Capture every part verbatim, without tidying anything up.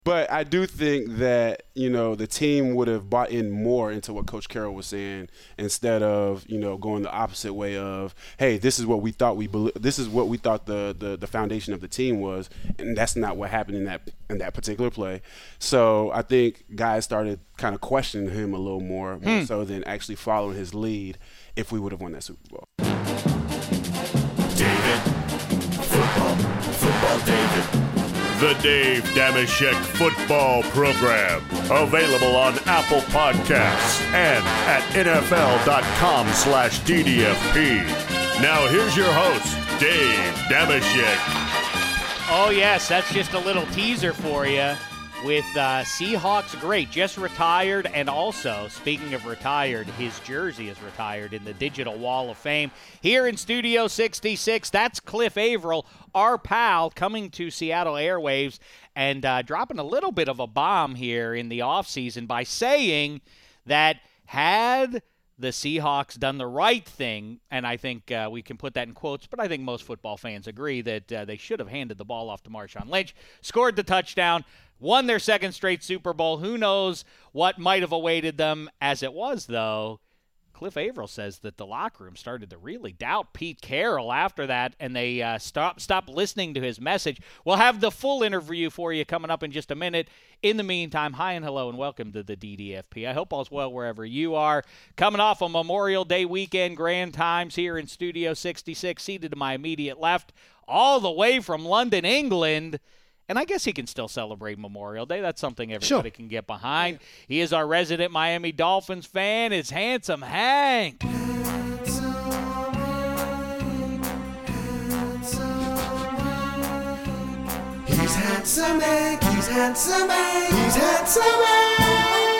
But I do think that, you know, the team would have bought in more into what Coach Carroll was saying instead of, you know, going the opposite way of, hey, this is what we thought we be- this is what we thought the, the, the foundation of the team was, and that's not what happened in that in that particular play. So I think guys started kind of questioning him a little more, more Hmm. so than actually following his lead if we would have won that Super Bowl. David. Football. Football David. The Dave Dameshek Football Program. Available on Apple Podcasts and at N F L dot com slash D D F P. Now here's your host, Dave Dameshek. Oh, yes, that's just a little teaser for you with uh, Seahawks great, just retired, and also, speaking of retired, his jersey is retired in the Digital Wall of Fame. Here in Studio sixty-six, that's Cliff Averill, our pal, coming to Seattle airwaves and uh, dropping a little bit of a bomb here in the offseason by saying that had the Seahawks done the right thing, and I think uh, we can put that in quotes, but I think most football fans agree that uh, they should have handed the ball off to Marshawn Lynch, scored the touchdown, won their second straight Super Bowl. Who knows what might have awaited them. As it was, though, Cliff Averill says that the locker room started to really doubt Pete Carroll after that, and they uh, stopped, stopped listening to his message. We'll have the full interview for you coming up in just a minute. In the meantime, hi and hello and welcome to the D D F P. I hope all's well wherever you are. Coming off a Memorial Day weekend, grand times here in Studio sixty-six, seated to my immediate left, all the way from London, England. And I guess he can still celebrate Memorial Day. That's something everybody Sure. can get behind. He is our resident Miami Dolphins fan. It's Handsome Hank. He's handsome Hank, he's handsome Hank, he's handsome Hank.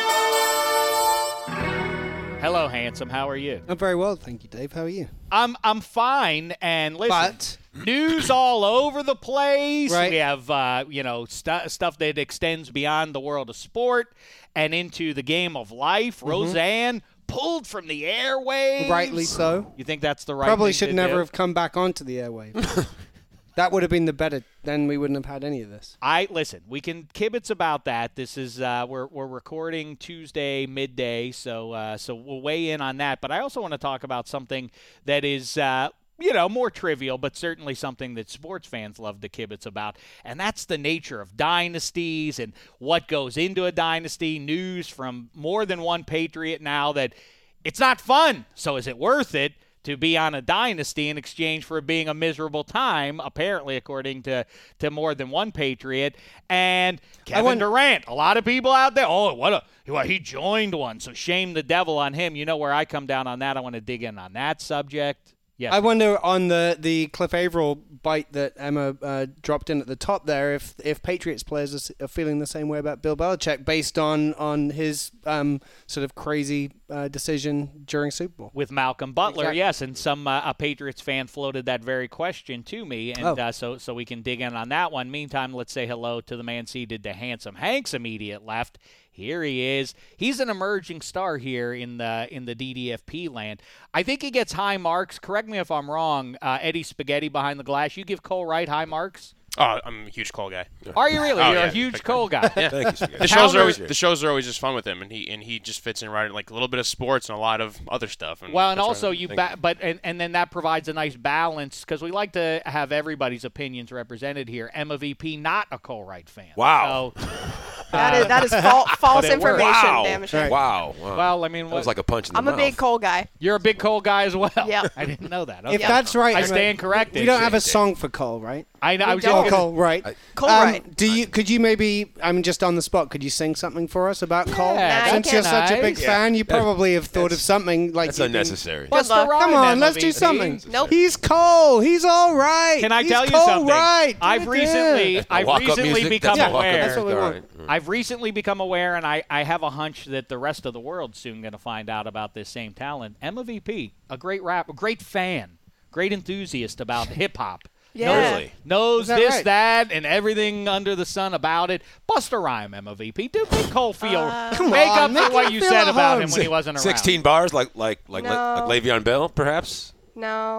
Hello, Handsome. How are you? I'm very well, thank you, Dave. How are you? I'm I'm fine. And listen, But news all over the place. Right. We have uh, you know stu- stuff that extends beyond the world of sport and into the game of life. Roseanne pulled from the airwaves. rightly so. You think that's the right? Probably thing should to never do? have come back onto the airwaves. That would have been the better. Then we wouldn't have had any of this. I listen. We can kibitz about that. This is uh, we're we're recording Tuesday midday, so uh, so we'll weigh in on that. But I also want to talk about something that is uh, you know more trivial, but certainly something that sports fans love to kibitz about, and that's the nature of dynasties and what goes into a dynasty. News from more than one Patriot now that it's not fun. So is it worth it to be on a dynasty in exchange for being a miserable time, apparently, according to, to more than one Patriot. And Kevin wonder- Durant, a lot of people out there, oh, what a well, he joined one, so shame the devil on him. You know where I come down on that. I want to dig in on that subject. Yes. I wonder on the, the Cliff Averill bite that Emma uh, dropped in at the top there if if Patriots players are, s- are feeling the same way about Bill Belichick based on on his um, sort of crazy uh, decision during Super Bowl. With Malcolm Butler, Exactly. yes, and some uh, a Patriots fan floated that very question to me, and Oh. uh, so so we can dig in on that one. Meantime, let's say hello to the man seated to Handsome Hank's immediate left. Here he is. He's an emerging star here in the in the D D F P land. I think he gets high marks. Correct me if I'm wrong. Uh, Eddie Spaghetti behind the glass. You give Cole Wright high marks? Oh, I'm a huge Cole guy. Are you really? Oh, You're yeah, a huge big Cole guy. Yeah. Thank you, Spaghetti. The shows are always Counter- the shows are always just fun with him, and he and he just fits in right like a little bit of sports and a lot of other stuff. And Well, and that's also what I you, think. ba- but and, and then that provides a nice balance because we like to have everybody's opinions represented here. Emma V P, not a Cole Wright fan. Wow. So, That is that is fal- false But it works. information, Wow. Dameshek. Wow. Uh, wow. well, I mean, that what, was like a punch in the I'm a mouth. big Cole guy. you're a big Cole guy as well. Yep. I didn't know that. If Okay. that's right, I Emma, stand corrected. We don't have a Shit. song for Cole, right? I know. I was We don't. just Oh, gonna- Cole, right. I- Cole Um, Wright. Do you? Could you maybe? I'm just on the spot. Could you sing something for us about Cole? Yeah, Since that'd you're be such a big nice. fan, you Yeah. probably have thought of That's- something like That's you've been- unnecessary. What's the luck. rhyme, Come on, Emma let's V do P? something. Nope. He's Cole. He's all right. Can I He's tell you Cole something? Right. I've Give it to him. recently, That's the I've walk-up recently music. become That's the walk-up aware. That's what we music. want. All right. I've recently become aware, and I, I have a hunch that the rest of the world's soon going to find out about this same talent. Emma V P, a great rap, a great fan, great enthusiast about hip hop. Yeah. Really? Knows Is that this, right? that, and everything under the sun about it. Bust a rhyme, Emma V P. Do make Cole feel, Uh, Come make on, up make for what him you feel said at about home. him when he wasn't around. Sixteen bars, like like like No. like Le'Veon Bell, perhaps. No.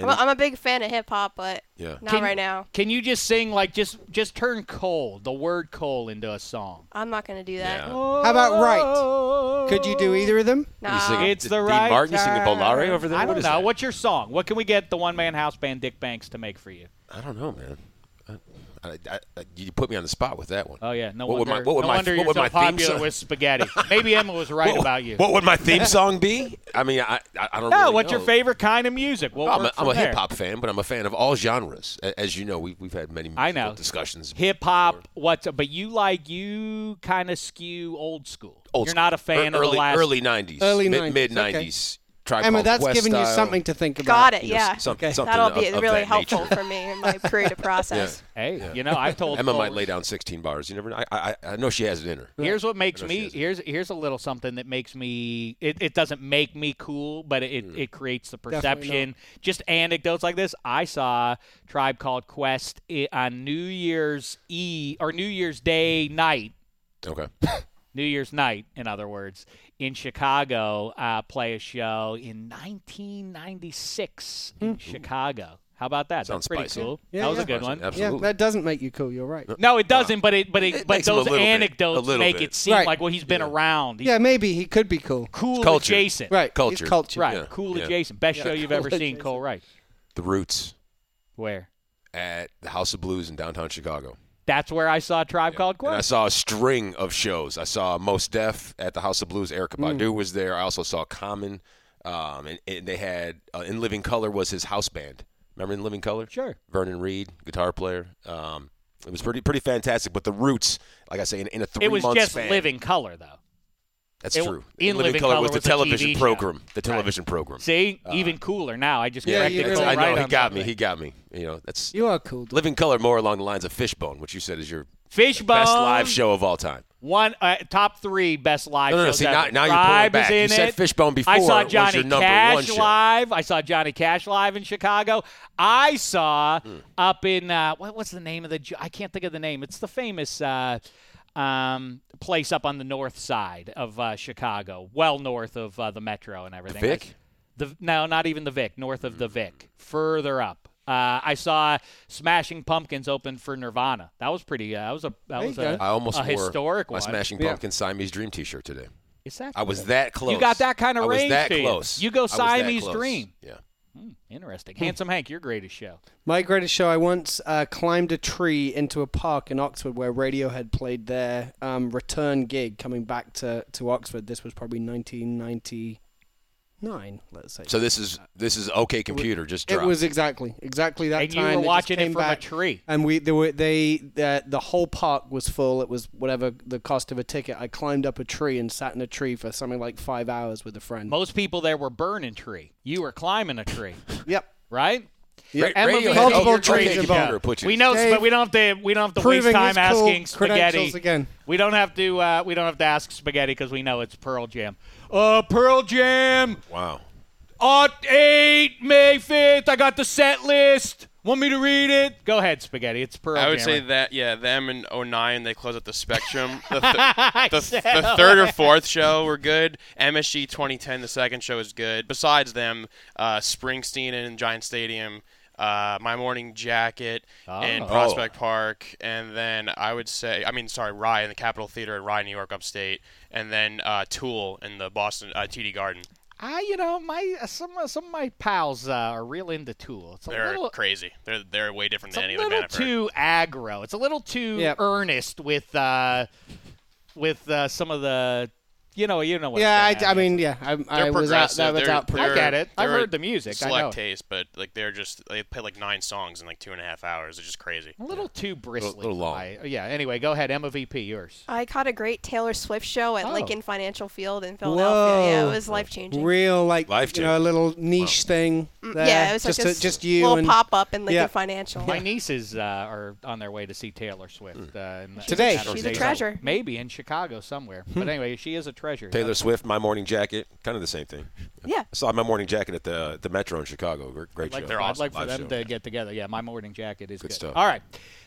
And I'm a, I'm a big fan of hip hop, but Yeah. not Can- right now. Can you just sing like just just turn coal, the word coal, into a song? I'm not gonna do that. Yeah. How about right? Could you do either of them? Nah. You sing It's D- the Dean right Martin, you sing a time. Bolare over there? I What don't is know. that? What's your song? What can we get the one-man house band Dick Banks to make for you? I don't know, man. I, I, I, I, you put me on the spot with that one. Oh yeah, no What would wonder. my- what would no my- wonder what you're would so my theme popular song- with spaghetti. Maybe Emma was right what, about you. What would my theme song be? I mean, I, I, I don't no, really what's know. your favorite kind of music? We'll I'm a, work I'm from a there. hip hop fan, but I'm a fan of all genres. A- As you know, we, we've had many I know. discussions. Hip hop, what's but you like you kind of skew old school. Old You're school. not a fan early, of the last early nineties, Early mid, nineties, mid okay. nineties. Tribe Emma, Called that's Quest giving you style. something to think about. Got it. You know, Yeah. some- Okay. something That'll be of, of really that helpful nature. for me in my creative process. Hey, Yeah. you know, I've told Emma might folks- lay down sixteen bars. You never know. I, I, I know she has it in her. Here's what makes I know she me has it. here's here's a little something that makes me it, it doesn't make me cool, but it, Mm. it creates the Definitely perception. Just anecdotes like this. I saw Tribe Called Quest i- on New Year's Eve or New Year's Day night. Okay. New Year's night, in other words, in Chicago, uh, play a show in nineteen ninety-six in Chicago. How about that? Sounds That's pretty spicy. cool. Yeah, that was yeah. a good one. Absolutely. Yeah, that doesn't make you cool. You're right. No, it doesn't. But it, but it, It but makes him a those little bit- anecdotes a little make bit. it seem Right. like well, he's been Yeah. around. He's Yeah, maybe he could be cool. cool Culture. adjacent. Right. Culture. He's culture. Right. Yeah. Cool Yeah. adjacent. Best show you've ever Cool seen. adjacent. Cole Wright. The Roots Where? at the House of Blues in downtown Chicago. That's where I saw Tribe Called And I Quest. saw a string of shows. I saw Mos Def at the House of Blues. Erykah Mm. Badu was there. I also saw Common, um, and, and they had uh, In Living Color was his house band. Remember In Living Color? Sure. Vernon Reed, guitar player. Um, it was pretty pretty fantastic. But the Roots, like I say, in, in a three It was month just span. Living Color, though. That's it- true. In Living Color Color was the was a T V television show. program. The television program. See, Uh, even cooler now. I just Yeah, corrected you Cole really- I know Wright he on got me. something. He got me. You know, that's You are cool. dude. Living Color more along the lines of Fishbone, which you said is your Fishbone. best live show of all time. One uh, top three best live No, no, no. shows See, ever. now, now you're Tribe pulling is back. You in said it. Fishbone before. I saw was Johnny your number Cash one show. live. I saw Johnny Cash live in Chicago. I saw Hmm. up in uh, what, what's the name of the? jo- I can't think of the name. It's the famous uh, um, place up on the north side of uh, Chicago, well north of uh, the metro and everything. Vic? Like- the no, not even the Vic. North of the Vic, further up. Uh, I saw Smashing Pumpkins open for Nirvana. That was pretty. Uh, that was a that There was you a, go. I almost a wore historic my one. Smashing Yeah. Pumpkins Siamese Dream T-shirt today. Is that I was cool? that close. You got that kind of I was range that to you. close. You go I was that Siamese close. Dream. Yeah. Interesting. Handsome Hank, your greatest show. My greatest show, I once uh, climbed a tree into a park in Oxford where Radiohead played their um, return gig coming back to, to Oxford. This was probably nineteen ninety-nine, let's say. So this is this is OK Computer just It dropped. was exactly exactly that And you time. were They just watching it came from a back, tree. and we there were they the the whole park was full. It was whatever the cost of a ticket. I climbed up a tree and sat in a tree for something like five hours with a friend. Most people there were burning tree. You were climbing a tree, Yep. right? Ra- Emma Radiohead, V, multiple your OK trees greatest Computer involved. put you- We know, Dave, but we don't have to. We don't have to waste proving time his cool asking Spaghetti. credentials again. We don't have to. Uh, we don't have to ask Spaghetti because we know it's Pearl Jam. Uh, Pearl Jam. Wow. August eighth, May fifth. I got the set list. Want me to read it? Go ahead, Spaghetti. It's Pearl I would Jam. say that, yeah, them in oh nine, they closed up the Spectrum. The, th- the, the third or fourth show were good. M S G twenty ten, the second show is good. Besides them, uh, Springsteen in Giant Stadium, uh, My Morning Jacket in Oh. Prospect Park, and then I would say, I mean, sorry, Rye in the Capitol Theater at Rye, New York, upstate, and then uh, Tool in the Boston uh, T D Garden. I, you know, my uh, some uh, some of my pals uh, are real into Tool. It's a They're little, crazy. They're they're way different it's a than any other little band I've heard. too aggro. It's a little too Yep. earnest with uh, with uh, some of the, you know, you know what. Yeah, I'm I, getting I at. mean, yeah, I, I They're was out. progressive. That was They're- out. pretty- I they're- get it. I've they're heard the music. I Select know. taste, but like they're just they play like nine songs in like two and a half hours. It's just crazy. A little too bristly. little long. I- yeah. Anyway, go ahead. Emma V P, yours. I caught a great Taylor Swift show at Oh. Lincoln Financial Field in Philadelphia. Yeah, it Whoa. was life changing. Real, like, Life-changing. you know, a little niche thing. There. Yeah, it was just like to- this just you little and pop up in Lincoln Yeah. Financial. My nieces uh, are on their way to see Taylor Swift uh, in the- Today. Saturday She's a night. treasure. Maybe in Chicago somewhere. But anyway, she is a treasure. Taylor Swift, My Morning Jacket, kind of the same thing. Yeah. I saw My Morning Jacket at the the Metro in Chicago. Great, great I'd like, show. They're I'd awesome. like for Live them show. to get together. Yeah, My Morning Jacket is Good good. stuff. All right.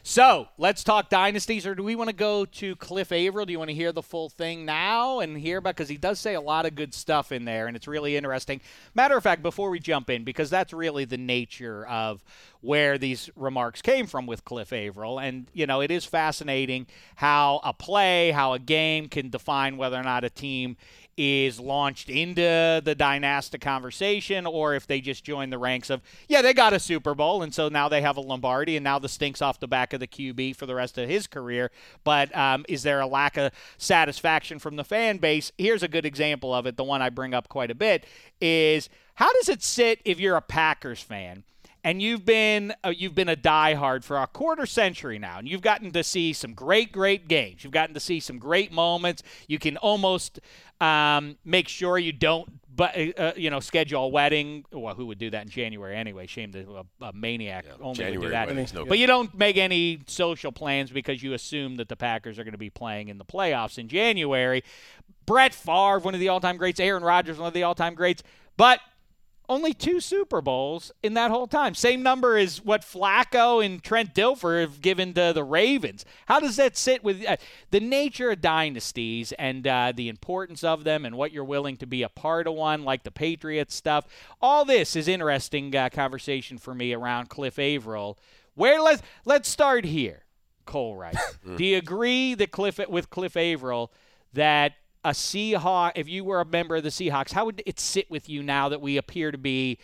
So let's talk dynasties, or do we want to go to Cliff Averill? Do you want to hear the full thing now and hear about, because he does say a lot of good stuff in there, and it's really interesting. Matter of fact, before we jump in, because that's really the nature of where these remarks came from with Cliff Averill, and, you know, it is fascinating how a play, how a game can define whether or not a team is launched into the dynastic conversation, or if they just join the ranks of, yeah, they got a Super Bowl, and so now they have a Lombardi, and now the stink's off the back of the Q B for the rest of his career. But um, is there a lack of satisfaction from the fan base? Here's a good example of it. The one I bring up quite a bit is, how does it sit if you're a Packers fan and you've been uh, you've been a diehard for a quarter century now, and you've gotten to see some great, great games. You've gotten to see some great moments. You can almost um, make sure you don't, but uh, you know, schedule a wedding. Well, who would do that in January anyway? Shame that a, a maniac Yeah, only January would do that. weddings, no But you don't make any social plans because you assume that the Packers are going to be playing in the playoffs in January. Brett Favre, one of the all-time greats. Aaron Rodgers, one of the all-time greats. But only two Super Bowls in that whole time. Same number as what Flacco and Trent Dilfer have given to the Ravens. How does that sit with uh, the nature of dynasties and uh, the importance of them and what you're willing to be a part of one, like the Patriots stuff? All this is interesting uh, conversation for me around Cliff Averill. Where let's let's start here, Cole Wright. Do you agree that Cliff with Cliff Averill that a Seahawk, if you were a member of the Seahawks, how would it sit with you now that we appear to be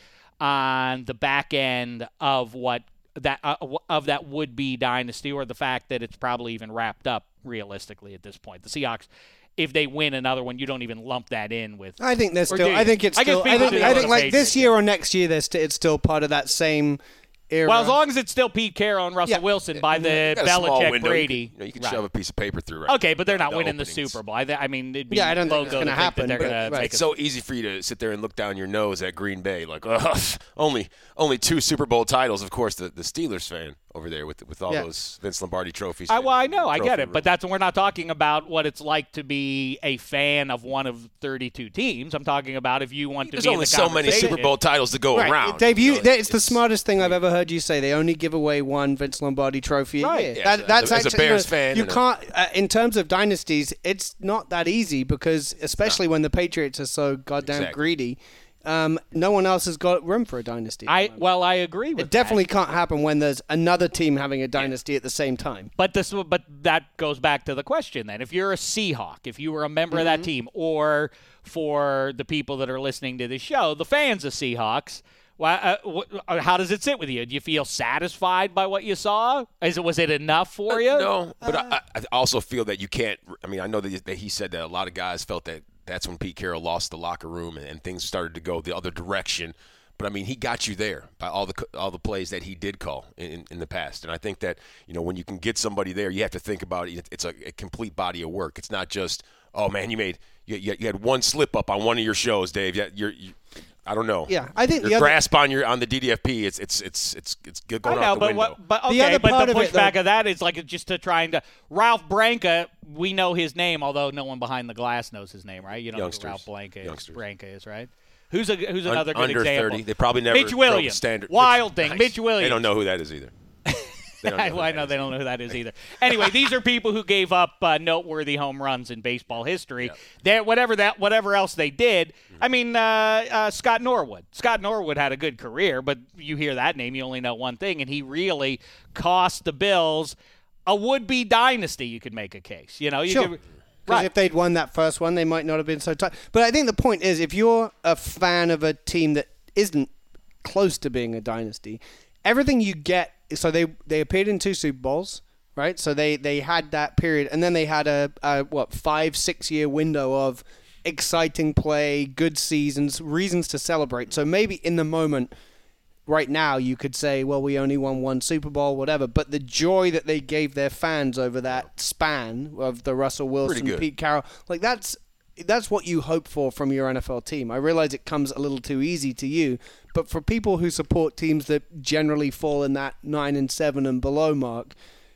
on the back end of what that uh, of that would-be dynasty, or the fact that it's probably even wrapped up realistically at this point? The Seahawks, if they win another one, you don't even lump that in with. I think there's or still. do you? I think it's I guess still. I people think, do I with think the like Patriots, this year yeah. or next year, there's st- it's still part of that same era. Well, as long as it's still Pete Carroll and Russell Yeah. Wilson by the You got a small Belichick window. Brady. You can, you know, you can Right. shove a piece of paper through. Right Okay, but they're not the winning the openings. Super Bowl. I, th- I mean, it'd be Yeah, I don't think logo it's to gonna think that happen, they're but- gonna right. take It's a- so easy for you to sit there and look down your nose at Green Bay, like, ugh, only only two Super Bowl titles. Of course, the, the Steelers fan over there with with all Yeah. those Vince Lombardi trophies. I, well, I know, I get Trophy it, room. but that's we're not talking about what it's like to be a fan of one of thirty-two teams. I'm talking about if you want to There's be in only the so many conversation. Super Bowl titles to go Right. around. Dave, you, know, it's, the smartest thing I've ever heard you say. They only give away one Vince Lombardi trophy a Right. year. Yeah, That- so that's as a actually, Bears you know, fan You and a- can't, uh, in terms of dynasties, it's not that easy because, especially when the Patriots are so goddamn Exactly. greedy, um, no one else has got room for a dynasty. at the I moment. well, I agree with it definitely that. can't happen when there's another team having a dynasty at the same time. But this, but that goes back to the question then. If you're a Seahawk, if you were a member of Mm-hmm. that team, or for the people that are listening to this show, the fans of Seahawks, well, uh, wh- uh, how does it sit with you? Do you feel satisfied by what you saw? Is it was it enough for you? No, but I, I also feel that you can't. I mean, I know that, that he said that a lot of guys felt that that's when Pete Carroll lost the locker room and, and things started to go the other direction. But I mean, he got you there by all the all the plays that he did call in, in the past. And I think that, you know, when you can get somebody there, you have to think about it. It's a, a complete body of work. It's not just, oh man, you made you, you, you had one slip up on one of your shows, Dave. You, you're, you, I don't know. Yeah, I think your the other- grasp on your on the D D F P. It's it's it's it's it's going I know, out the but window. what? But The okay, other but part the of it, pushback though- of that is like just to trying to Ralph Branca. We know his name, although no one behind the glass knows his name, right? You know who Youngsters. Ralph Branca is, Youngsters. Branca is, right? Who's a who's Un- another good under example? thirty. They probably never Mitch drove the Williams, standard. Wild Mitch- thing, nice. Mitch Williams. They don't know who that is either. They don't know who Well, I that know is they don't know who that is either. Anyway, these are people who gave up uh, noteworthy home runs in baseball history. Yep. They whatever that whatever else they did. I mean, uh, uh, Scott Norwood. Scott Norwood had a good career, but you hear that name, you only know one thing, and he really cost the Bills a would-be dynasty. You could make a case. You know, you Sure. could, Because right. if they'd won that first one, they might not have been so tight. But I think the point is, if you're a fan of a team that isn't close to being a dynasty, everything you get. So they they appeared in two Super Bowls, right? So they, they had that period, and then they had a, a what five six year window of exciting play, good seasons, reasons to celebrate. So maybe in the moment. Right now, you could say, well, we only won one Super Bowl, whatever. But the joy that they gave their fans over that span of the Russell Wilson, good. Pete Carroll, like that's that's what you hope for from your N F L team. I realize it comes a little too easy to you, but for people who support teams that generally fall in that nine and seven and below mark,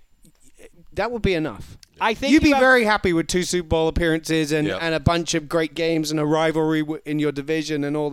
that would be enough. I think you'd be you have- very happy with two Super Bowl appearances and, Yep. and a bunch of great games and a rivalry w- in your division and all that.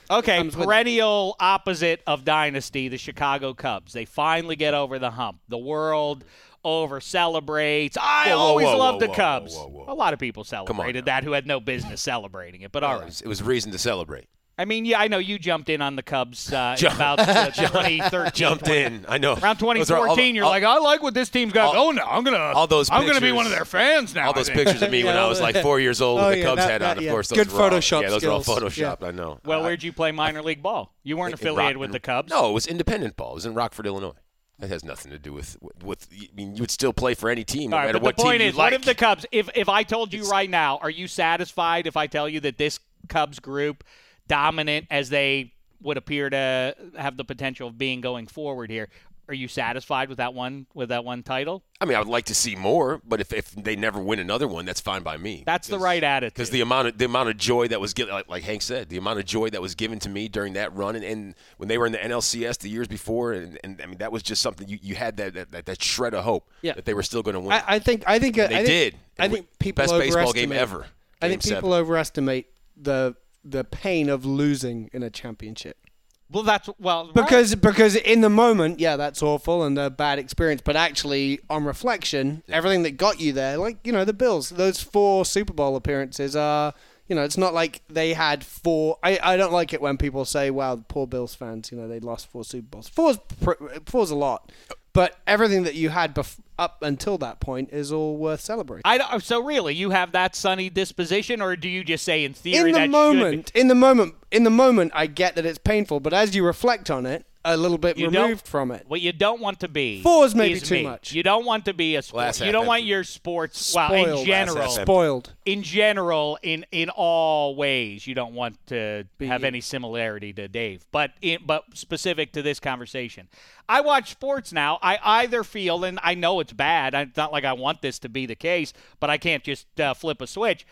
Okay, comes with it. perennial opposite of dynasty, the Chicago Cubs. They finally get over the hump. The world over celebrates. I Whoa, whoa, always whoa, loved whoa, the whoa, Cubs. whoa, whoa. A lot of people celebrated now. that who had no business celebrating it, but all It right. was, it was a reason to celebrate. I mean, yeah, I know you jumped in on the Cubs uh, in Jump- about uh, twenty thirteen. Jumped in. I know. Around twenty Those are all- fourteen, you're all- like, I like what this team's got all- going now. I'm gonna, all those I'm gonna be pictures- one of their fans now. all I those think. pictures of me when Yeah, I was like four years old oh, with the yeah, Cubs that- hat on. that- Of yeah. course, those Good were all- Photoshop Yeah, those skills. were all photoshopped. Yeah. I know. Well, I- where'd you play minor league ball? You weren't in affiliated Rock- with the Cubs. No, it was independent ball. It was in Rockford, Illinois. That has nothing to do with with. I mean, you would still play for any team, no All right, matter but what the point team you is, like. what if the Cubs? If if I told you right now, are you satisfied if I tell you that this Cubs group, dominant as they would appear to have the potential of being going forward here, are you satisfied with that one with that one title? I mean, I would like to see more, but if, if they never win another one, that's fine by me. That's the right attitude. Because the amount of the amount of joy that was given, like, like Hank said, the amount of joy that was given to me during that run, and, and when they were in the N L C S the years before, and, and I mean that was just something you, you had that, that that shred of hope Yeah. that they were still going to win. I, I think I think uh, they I think, did. I think people best baseball game overestimate- ever. I Game think people seven. overestimate the the pain of losing in a championship. Well, that's well Because because in the moment, yeah, that's awful and a bad experience. But actually, on reflection, everything that got you there, like you know, the Bills, those four Super Bowl appearances are, you know, it's not like they had four. I, I don't like it when people say, "Wow, poor Bills fans," you know, they lost four Super Bowls. Four's pr- four's a lot, but everything that you had bef- up until that point is all worth celebrating. I don't, so really, you have that sunny disposition, or do you just say in theory in the that moment, in the moment, in the moment, I get that it's painful, but as you reflect on it, a little bit You removed don't- from it. what you don't want to be Four's maybe is too me. much. You don't want to be a Glass sports. You half don't want empty. your sports. Well, Spoiled. in general, Glass half empty. Spoiled. in general, in in all ways, you don't want to Be- have any similarity to Dave. But in, but specific to this conversation, I watch sports now. I either feel, and I know it's bad. I- It's not like I want this to be the case, but I can't just uh, flip a switch.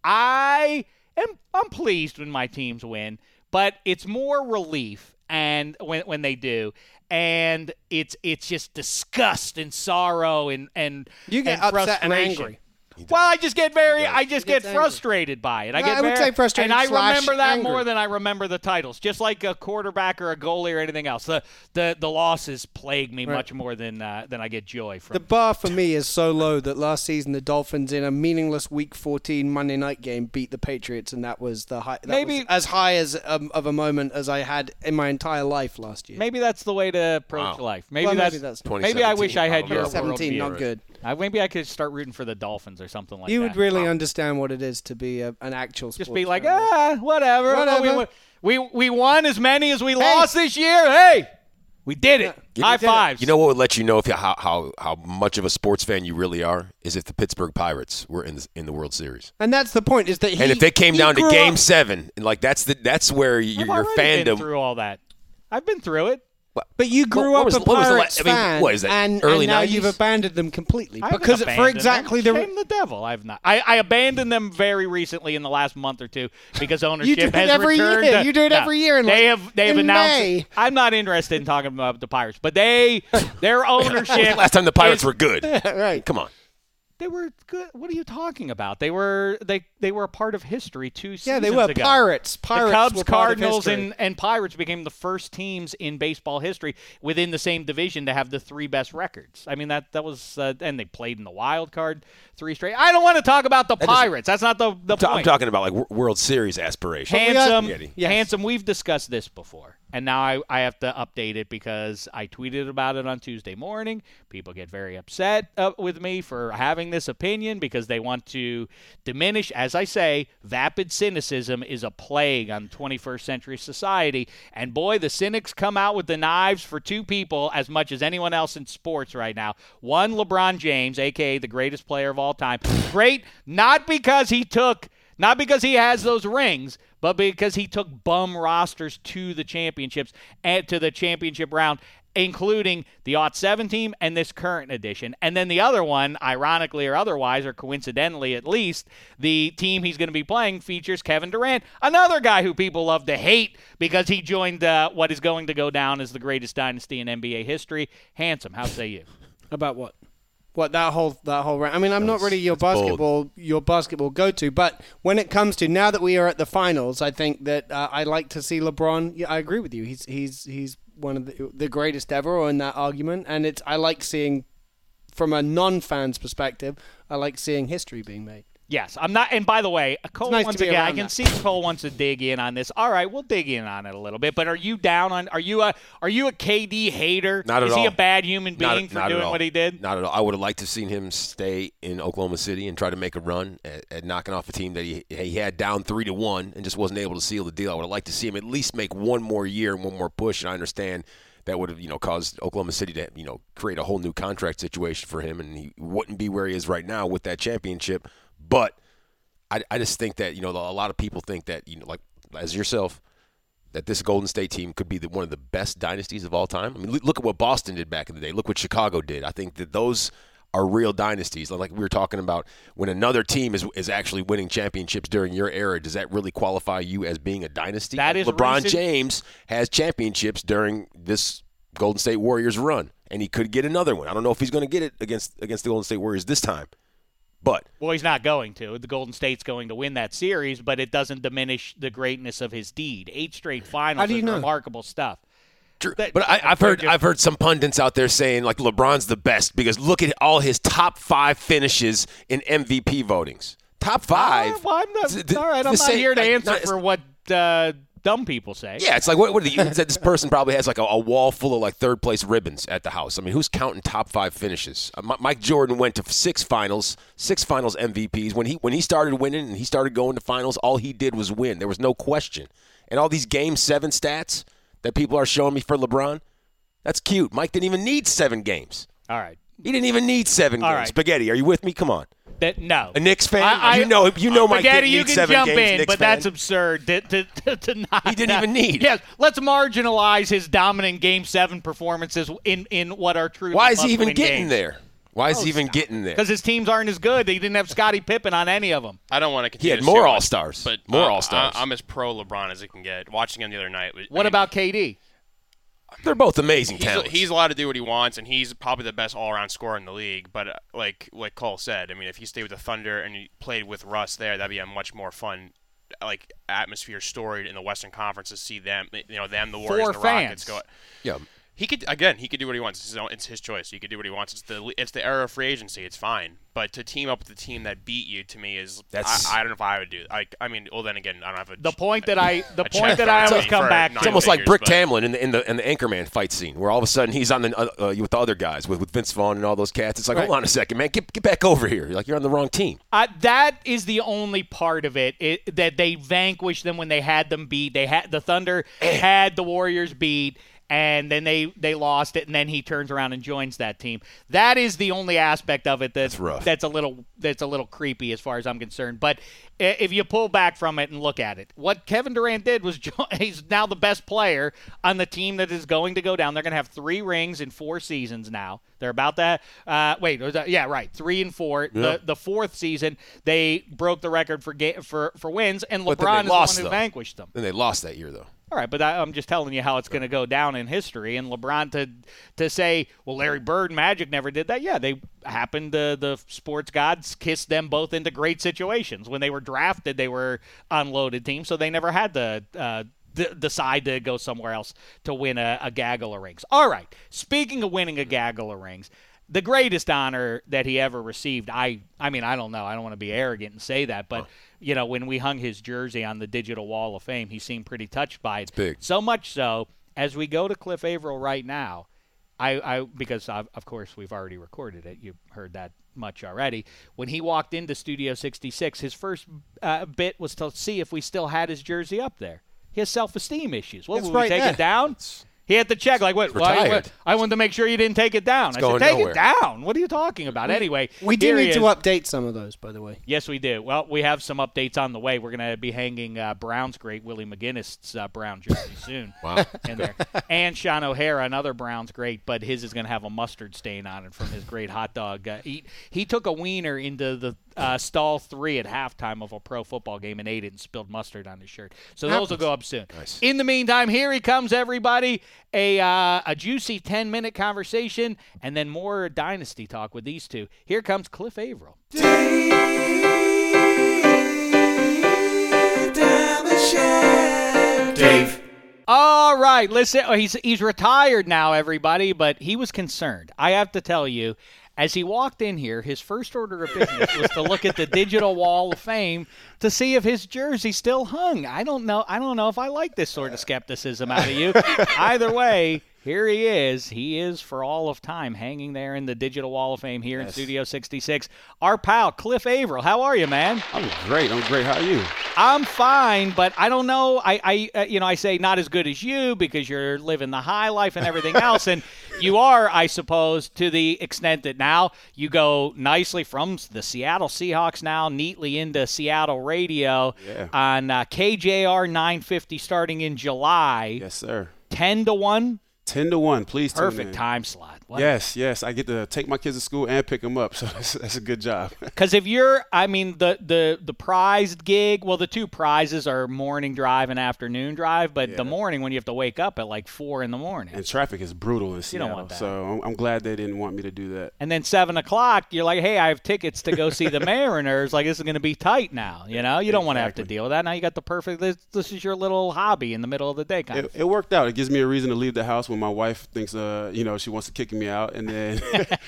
I am I'm pleased when my teams win, but it's more relief and when when they do. And it's it's just disgust and sorrow and and You get and upset and frustration. angry. Well, I just get very, I just He gets get angry. frustrated by it. I No, get I would very, say frustrated and I slash remember that angry. more than I remember the titles. Just like a quarterback or a goalie or anything else, the the, the losses plague me Right. much more than uh, than I get joy from. The bar for me is so low that last season the Dolphins in a meaningless Week fourteen Monday night game beat the Patriots, and that was the high. That Maybe- was as high as um, of a moment as I had in my entire life last year. Maybe that's the way to approach Wow. life. Maybe Well, that's, maybe that's not- maybe I wish I had twenty your seventeen, seventeen, worldview. not good. I, maybe I could start rooting for the Dolphins or something like You that. would really understand what it is to be a, an actual. Just sports be like, fan. ah, whatever. Whatever. We, we we won as many as we lost this year. Hey, we did it. You- High fives. You know what would let you know if you, how, how how much of a sports fan you really are is if the Pittsburgh Pirates were in the, in the World Series. And that's the point. Is that he, And if it came he down to grew Game up- Seven, and like that's the that's where your, I've your already been fandom. through all that. I've been through it. But you grew What- what up was- a what was the la- Pirates I mean, fan, what is that, and, early and now nineties? you've abandoned them completely I haven't because for abandoned exactly them. the. Shame the devil. I've not. I, I abandoned them very recently in the last month or two because ownership do it has every returned. year. to- You do it No. every year in, they like, have they have in announced. May. I'm not interested in talking about the Pirates, but they their ownership. Last time the Pirates is- were good. right. Come on. They were good. What are you talking about? They were they they were a part of history two seasons Yeah, they were ago. Pirates. Pirates the Cubs, were part of Cardinals, history. and, and Pirates became the first teams in baseball history within the same division to have the three best records. I mean, that that was uh, – and they played in the wild card three straight. I don't want to talk about the doesn't- Pirates. That's not the, the I'm, ta- I'm point. talking about like Wor- World Series aspirations. Handsome, Spaghetti. Yes. handsome. We've discussed this before, and now I, I have to update it because I tweeted about it on Tuesday morning. People get very upset uh, with me for having this opinion because they want to diminish. As I say, vapid cynicism is a plague on twenty-first century society, and boy, the cynics come out with the knives for two people as much as anyone else in sports right now. One, LeBron James, a k a the greatest player of all time. Great, not because he took – Not because he has those rings, but because he took bum rosters to the championships and to the championship round, including the oh seven team and this current edition. And then the other one, ironically or otherwise, or coincidentally at least, the team he's going to be playing features Kevin Durant, another guy who people love to hate because he joined uh, what is going to go down as the greatest dynasty in N B A history. Handsome, how say you? About what? What that whole that whole round. I mean, I'm not really your that's bold. basketball your basketball go to, but when it comes to now that we are at the finals, I think that uh, I like to see LeBron. Yeah, I agree with you. He's he's he's one of the, the greatest ever in that argument, and it's I like seeing from a non-fan's perspective. I like seeing history being made. Yes, I'm not. And by the way, Cole nice once to be again, I around can that. see Cole wants to dig in on this. All right, we'll dig in on it a little bit. But are you down on? Are you a Are you a K D hater? Not at Is he all. a bad human Not- being for not at doing all. what he did? Not at all. I would have liked to have seen him stay in Oklahoma City and try to make a run at, at knocking off a team that he, he had down three to one and just wasn't able to seal the deal. I would have liked to see him at least make one more year and one more push. And I understand that would have, you know, caused Oklahoma City to, you know, create a whole new contract situation for him, and he wouldn't be where he is right now with that championship. But I, I just think that, you know, a lot of people think that, you know, like as yourself, that this Golden State team could be the, one of the best dynasties of all time. I mean, look at what Boston did back in the day. Look what Chicago did. I think that those are real dynasties. Like we were talking about, when another team is is actually winning championships during your era, does that really qualify you as being a dynasty? That is LeBron recent- James has championships during this Golden State Warriors run, and he could get another one. I don't know if he's going to get it against against the Golden State Warriors this time. But Well, he's not going to. The Golden State's going to win that series, but it doesn't diminish the greatness of his deed. Eight straight finals How do you is know? remarkable stuff. True. That- But I, I've heard just- I've heard some pundits out there saying like LeBron's the best because look at all his top five finishes in M V P votings. Top five. Uh, well, I'm not, Th- th- all right, I'm the not same- here to like, answer not- for what uh, dumb people say. Yeah, it's like what, what are the, that this person probably has like a, a wall full of like third place ribbons at the house. I mean, who's counting top five finishes? Uh, Mi- Mike Jordan went to six finals, six finals M V Ps. When he when he started winning and he started going to finals, all he did was win. There was no question. And all these game seven stats that people are showing me for LeBron, that's cute. Mike didn't even need seven games. All right. He didn't even need seven All games. right. Spaghetti, are you with me? Come on. That, no. A Knicks fan? I, I, you know, you know, Mike Spaghetti, didn't you need can seven jump games. in, Knicks but fan. that's absurd to, to, to, to not. He didn't even need. Yes, let's marginalize his dominant Game Seven performances in, in what are truly Why is he even must-win getting games. there? Why is Oh, he even stop. getting there? Because his teams aren't as good. They didn't have Scottie Pippen on any of them. I don't want to continue. had to more steer All-Stars. but More uh, All-Stars. I, I'm as pro LeBron as it can get. Watching him the other night. Was, I What mean, about K D? They're both amazing He's, talents. he's allowed to do what he wants, and he's probably the best all-around scorer in the league. But uh, like like Cole said, I mean, if he stayed with the Thunder and he played with Russ there, that'd be a much more fun, like atmosphere story in the Western Conference to see them, you know, them, the Warriors, For and the Rockets fans. go. yeah. He could again. He could do what he wants. It's his, own, it's his choice. He could do what he wants. It's the it's the era of free agency. It's fine. But to team up with the team that beat you, to me, is That's- I, I don't know if I would do. Like I mean, well then again, I don't have a The point that I the a point check that for I it always for come back nine to. It's almost like figures, Brick but- Tamlin in the in the in the Anchorman fight scene, where all of a sudden he's on the uh, uh, with the other guys with, with Vince Vaughn and all those cats. It's like, Right. hold on a second, man, get get back over here. You're like you're on the wrong team. Uh, that is the only part of it, it that they vanquished them when they had them beat. They had the Thunder had the Warriors beat, and then they, they lost it, and then he turns around and joins that team. That is the only aspect of it that's, That's rough. that's a little that's a little creepy as far as I'm concerned. But i- if you pull back from it and look at it, what Kevin Durant did was jo- he's now the best player on the team that is going to go down. They're going to have three rings in four seasons now. They're about that. Uh, wait, was that, yeah, right, three and four. The the fourth season they broke the record for ga- for for wins, and But then LeBron they is lost, the one who though. vanquished them. Then they lost that year though. All right, but I, I'm just telling you how it's going to go down in history. And LeBron to to say, well, Larry Bird and Magic never did that. Yeah, they happened. The the sports gods kissed them both into great situations. When they were drafted, they were unloaded teams, so they never had to uh, d- decide to go somewhere else to win a, a gaggle of rings. All right, speaking of winning a gaggle of rings, the greatest honor that he ever received, I I mean, I don't know. I don't want to be arrogant and say that, but, you know, when we hung his jersey on the Digital Wall of Fame, he seemed pretty touched by it. It's big. So much so, as we go to Cliff Averill right now, I, I because, of, of course, we've already recorded it. You heard that much already. When he walked into Studio sixty-six, his first uh, bit was to see if we still had his jersey up there. He has self-esteem issues. What, It's would right we take there. it down? He had to check, like, what? Why, retired. what? I wanted to make sure you didn't take it down. I going said, take nowhere. it down. What are you talking about? Anyway, We do here he need to is. update some of those, by the way. Yes, we do. Well, we have some updates on the way. We're going to be hanging uh, Browns great Willie McGinnis' uh, Brown jersey soon. Wow. In there. And Sean O'Hara, another Browns great, but his is going to have a mustard stain on it from his great hot dog. Uh, he, he took a wiener into the uh, stall three at halftime of a pro football game and ate it and spilled mustard on his shirt. So those will go up soon. Nice. In the meantime, here he comes, everybody. a uh, a juicy ten-minute conversation, and then more Dynasty talk with these two. Here comes Cliff Averill. Dave Damashek. Dave. All right, listen. Oh, he's he's retired now, everybody, but he was concerned. I have to tell you, as he walked in here, his first order of business was to look at the Digital Wall of Fame to see if his jersey still hung. I don't know. I don't know if I like this sort of skepticism out of you. Either way, here he is. He is, for all of time, hanging there in the Digital Wall of Fame here yes. in Studio sixty-six. Our pal, Cliff Averill. How are you, man? I'm great. I'm great. How are you? I'm fine, but I don't know. I, I uh, you know, I say not as good as you because you're living the high life and everything else, and you are, I suppose, to the extent that now you go nicely from the Seattle Seahawks now neatly into Seattle radio yeah. on uh, K J R nine fifty starting in July. Yes, sir. ten to one. Ten to one, please. Perfect time slot. What? Yes, yes. I get to take my kids to school and pick them up, so that's, that's a good job. Because if you're, I mean, the, the the prized gig, well, the two prizes are morning drive and afternoon drive, but yeah. the morning when you have to wake up at like four in the morning. And traffic is brutal in Seattle, you don't want that. So I'm, I'm glad they didn't want me to do that. And then seven o'clock, you're like, hey, I have tickets to go see the Mariners. Like, this is going to be tight now, you know? You don't exactly. want to have to deal with that. Now you got the perfect, this, this is your little hobby in the middle of the day kind it, of it worked out. It gives me a reason to leave the house when my wife thinks, uh, you know, she wants to kick me out. And then,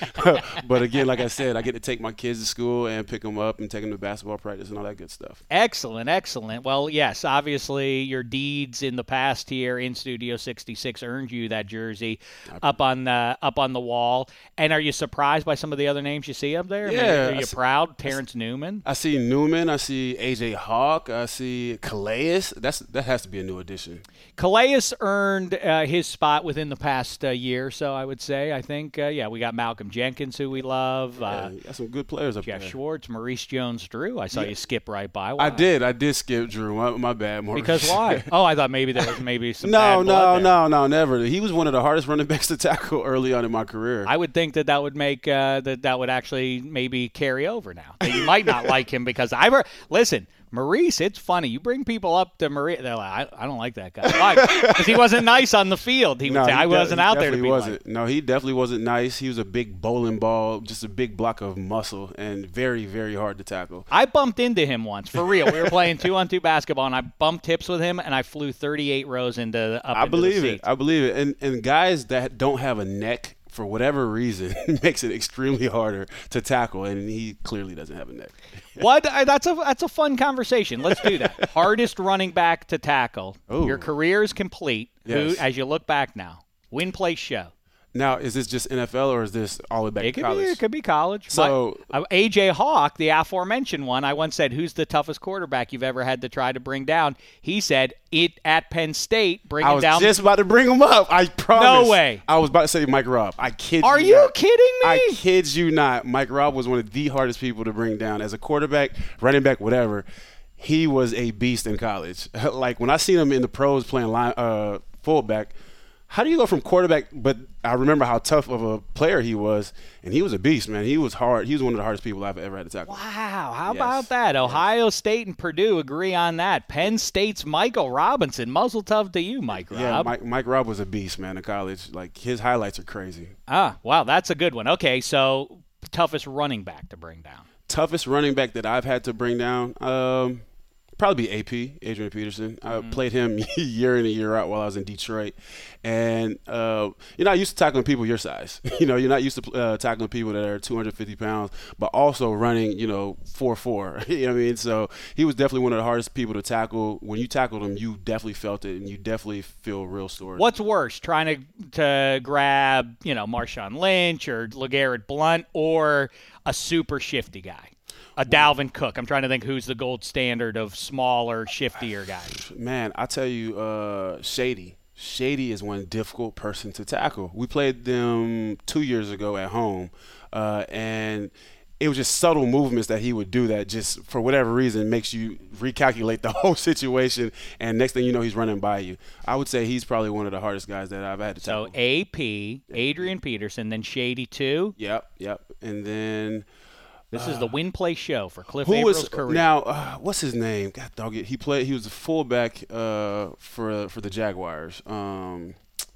but again, like I said, I get to take my kids to school and pick them up and take them to basketball practice and all that good stuff. Excellent, excellent. Well, yes, obviously your deeds in the past here in Studio sixty-six earned you that jersey up on the up on the wall. And are you surprised by some of the other names you see up there? Yeah. I mean, are you I see, proud? Terrence Newman? I see Newman. I see A J Hawk. I see Calais. That's that has to be a new addition. Calais earned uh, his spot within the past uh, year or so, I would say. I think, uh, yeah, we got Malcolm Jenkins, who we love. Yeah, uh, you got some good players up Jeff there. Schwartz, Maurice Jones-Drew. I saw yeah. you skip right by. Why? I did. I did skip Drew. My, my bad, Maurice. Because why? Oh, I thought maybe there was maybe some no, bad no, blood there. no, no, never. He was one of the hardest running backs to tackle early on in my career. I would think that that would make uh, that that would actually maybe carry over now. That you might not like him because I heard, listen. Maurice, it's funny. You bring people up to Maurice, they're like, I, I don't like that guy. Why? Because he wasn't nice on the field. He would no, say, he I de- wasn't out there to be wasn't. like. No, he definitely wasn't nice. He was a big bowling ball, just a big block of muscle, and very, very hard to tackle. I bumped into him once, for real. We were playing two-on-two basketball, and I bumped hips with him, and I flew thirty-eight rows into up I into believe the it. seats. I believe it. And and guys that don't have a neck, for whatever reason, makes it extremely harder to tackle, and he clearly doesn't have a neck. What? I- That's a that's a fun conversation. Let's do that. Hardest running back to tackle. Ooh. Your career is complete. Yes. Who, as you look back now, win, place, show. Now, is this just N F L or is this all the way back It to could college? be. It could be college. So- But, uh, A J Hawk, the aforementioned one, I once said, "Who's the toughest quarterback you've ever had to try to bring down?" He said, "It at Penn State, bringing I was down." just about to bring him up. I promise. No way. I was about to say Mike Robb. I kid Are you you not. kidding me? I kid you not. Mike Robb was one of the hardest people to bring down as a quarterback, running back, whatever. He was a beast in college. Like when I seen him in the pros playing line, uh, fullback. How do you go from quarterback? But I remember how tough of a player he was, and he was a beast, man. He was hard. He was one of the hardest people I've ever had to tackle. Wow, how Yes. about that? Ohio State and Purdue agree on that. Penn State's Michael Robinson. Muzzle tough to you, Mike Robb. Yeah, Mike, Mike Robb was a beast, man, in college. Like, his highlights are crazy. Ah, wow, that's a good one. Okay, so toughest running back to bring down. Toughest running back that I've had to bring down, um, probably be A P, Adrian Peterson. I Mm-hmm. played him year in and year out while I was in Detroit. And uh, you're not used to tackling people your size. you know, you're not used to uh, tackling people that are two hundred fifty pounds, but also running, you know, four four. you know what I mean? So he was definitely one of the hardest people to tackle. When you tackled him, you definitely felt it, and you definitely feel real sore. What's worse, trying to to grab, you know, Marshawn Lynch or LeGarrette Blount or a super shifty guy? A Dalvin Cook. I'm trying to think who's the gold standard of smaller, shiftier guys. Man, I tell you, uh, Shady. Shady is one difficult person to tackle. We played them two years ago at home, uh, and it was just subtle movements that he would do that just for whatever reason makes you recalculate the whole situation, and next thing you know, he's running by you. I would say he's probably one of the hardest guys that I've had to tackle. So A P, Adrian Peterson, then Shady too. Yep, yep. And then This is the win play show for Cliff who Avrill's was career. now? Uh, what's his name? God dog it. He played. He was a fullback uh, for for the Jaguars. Um,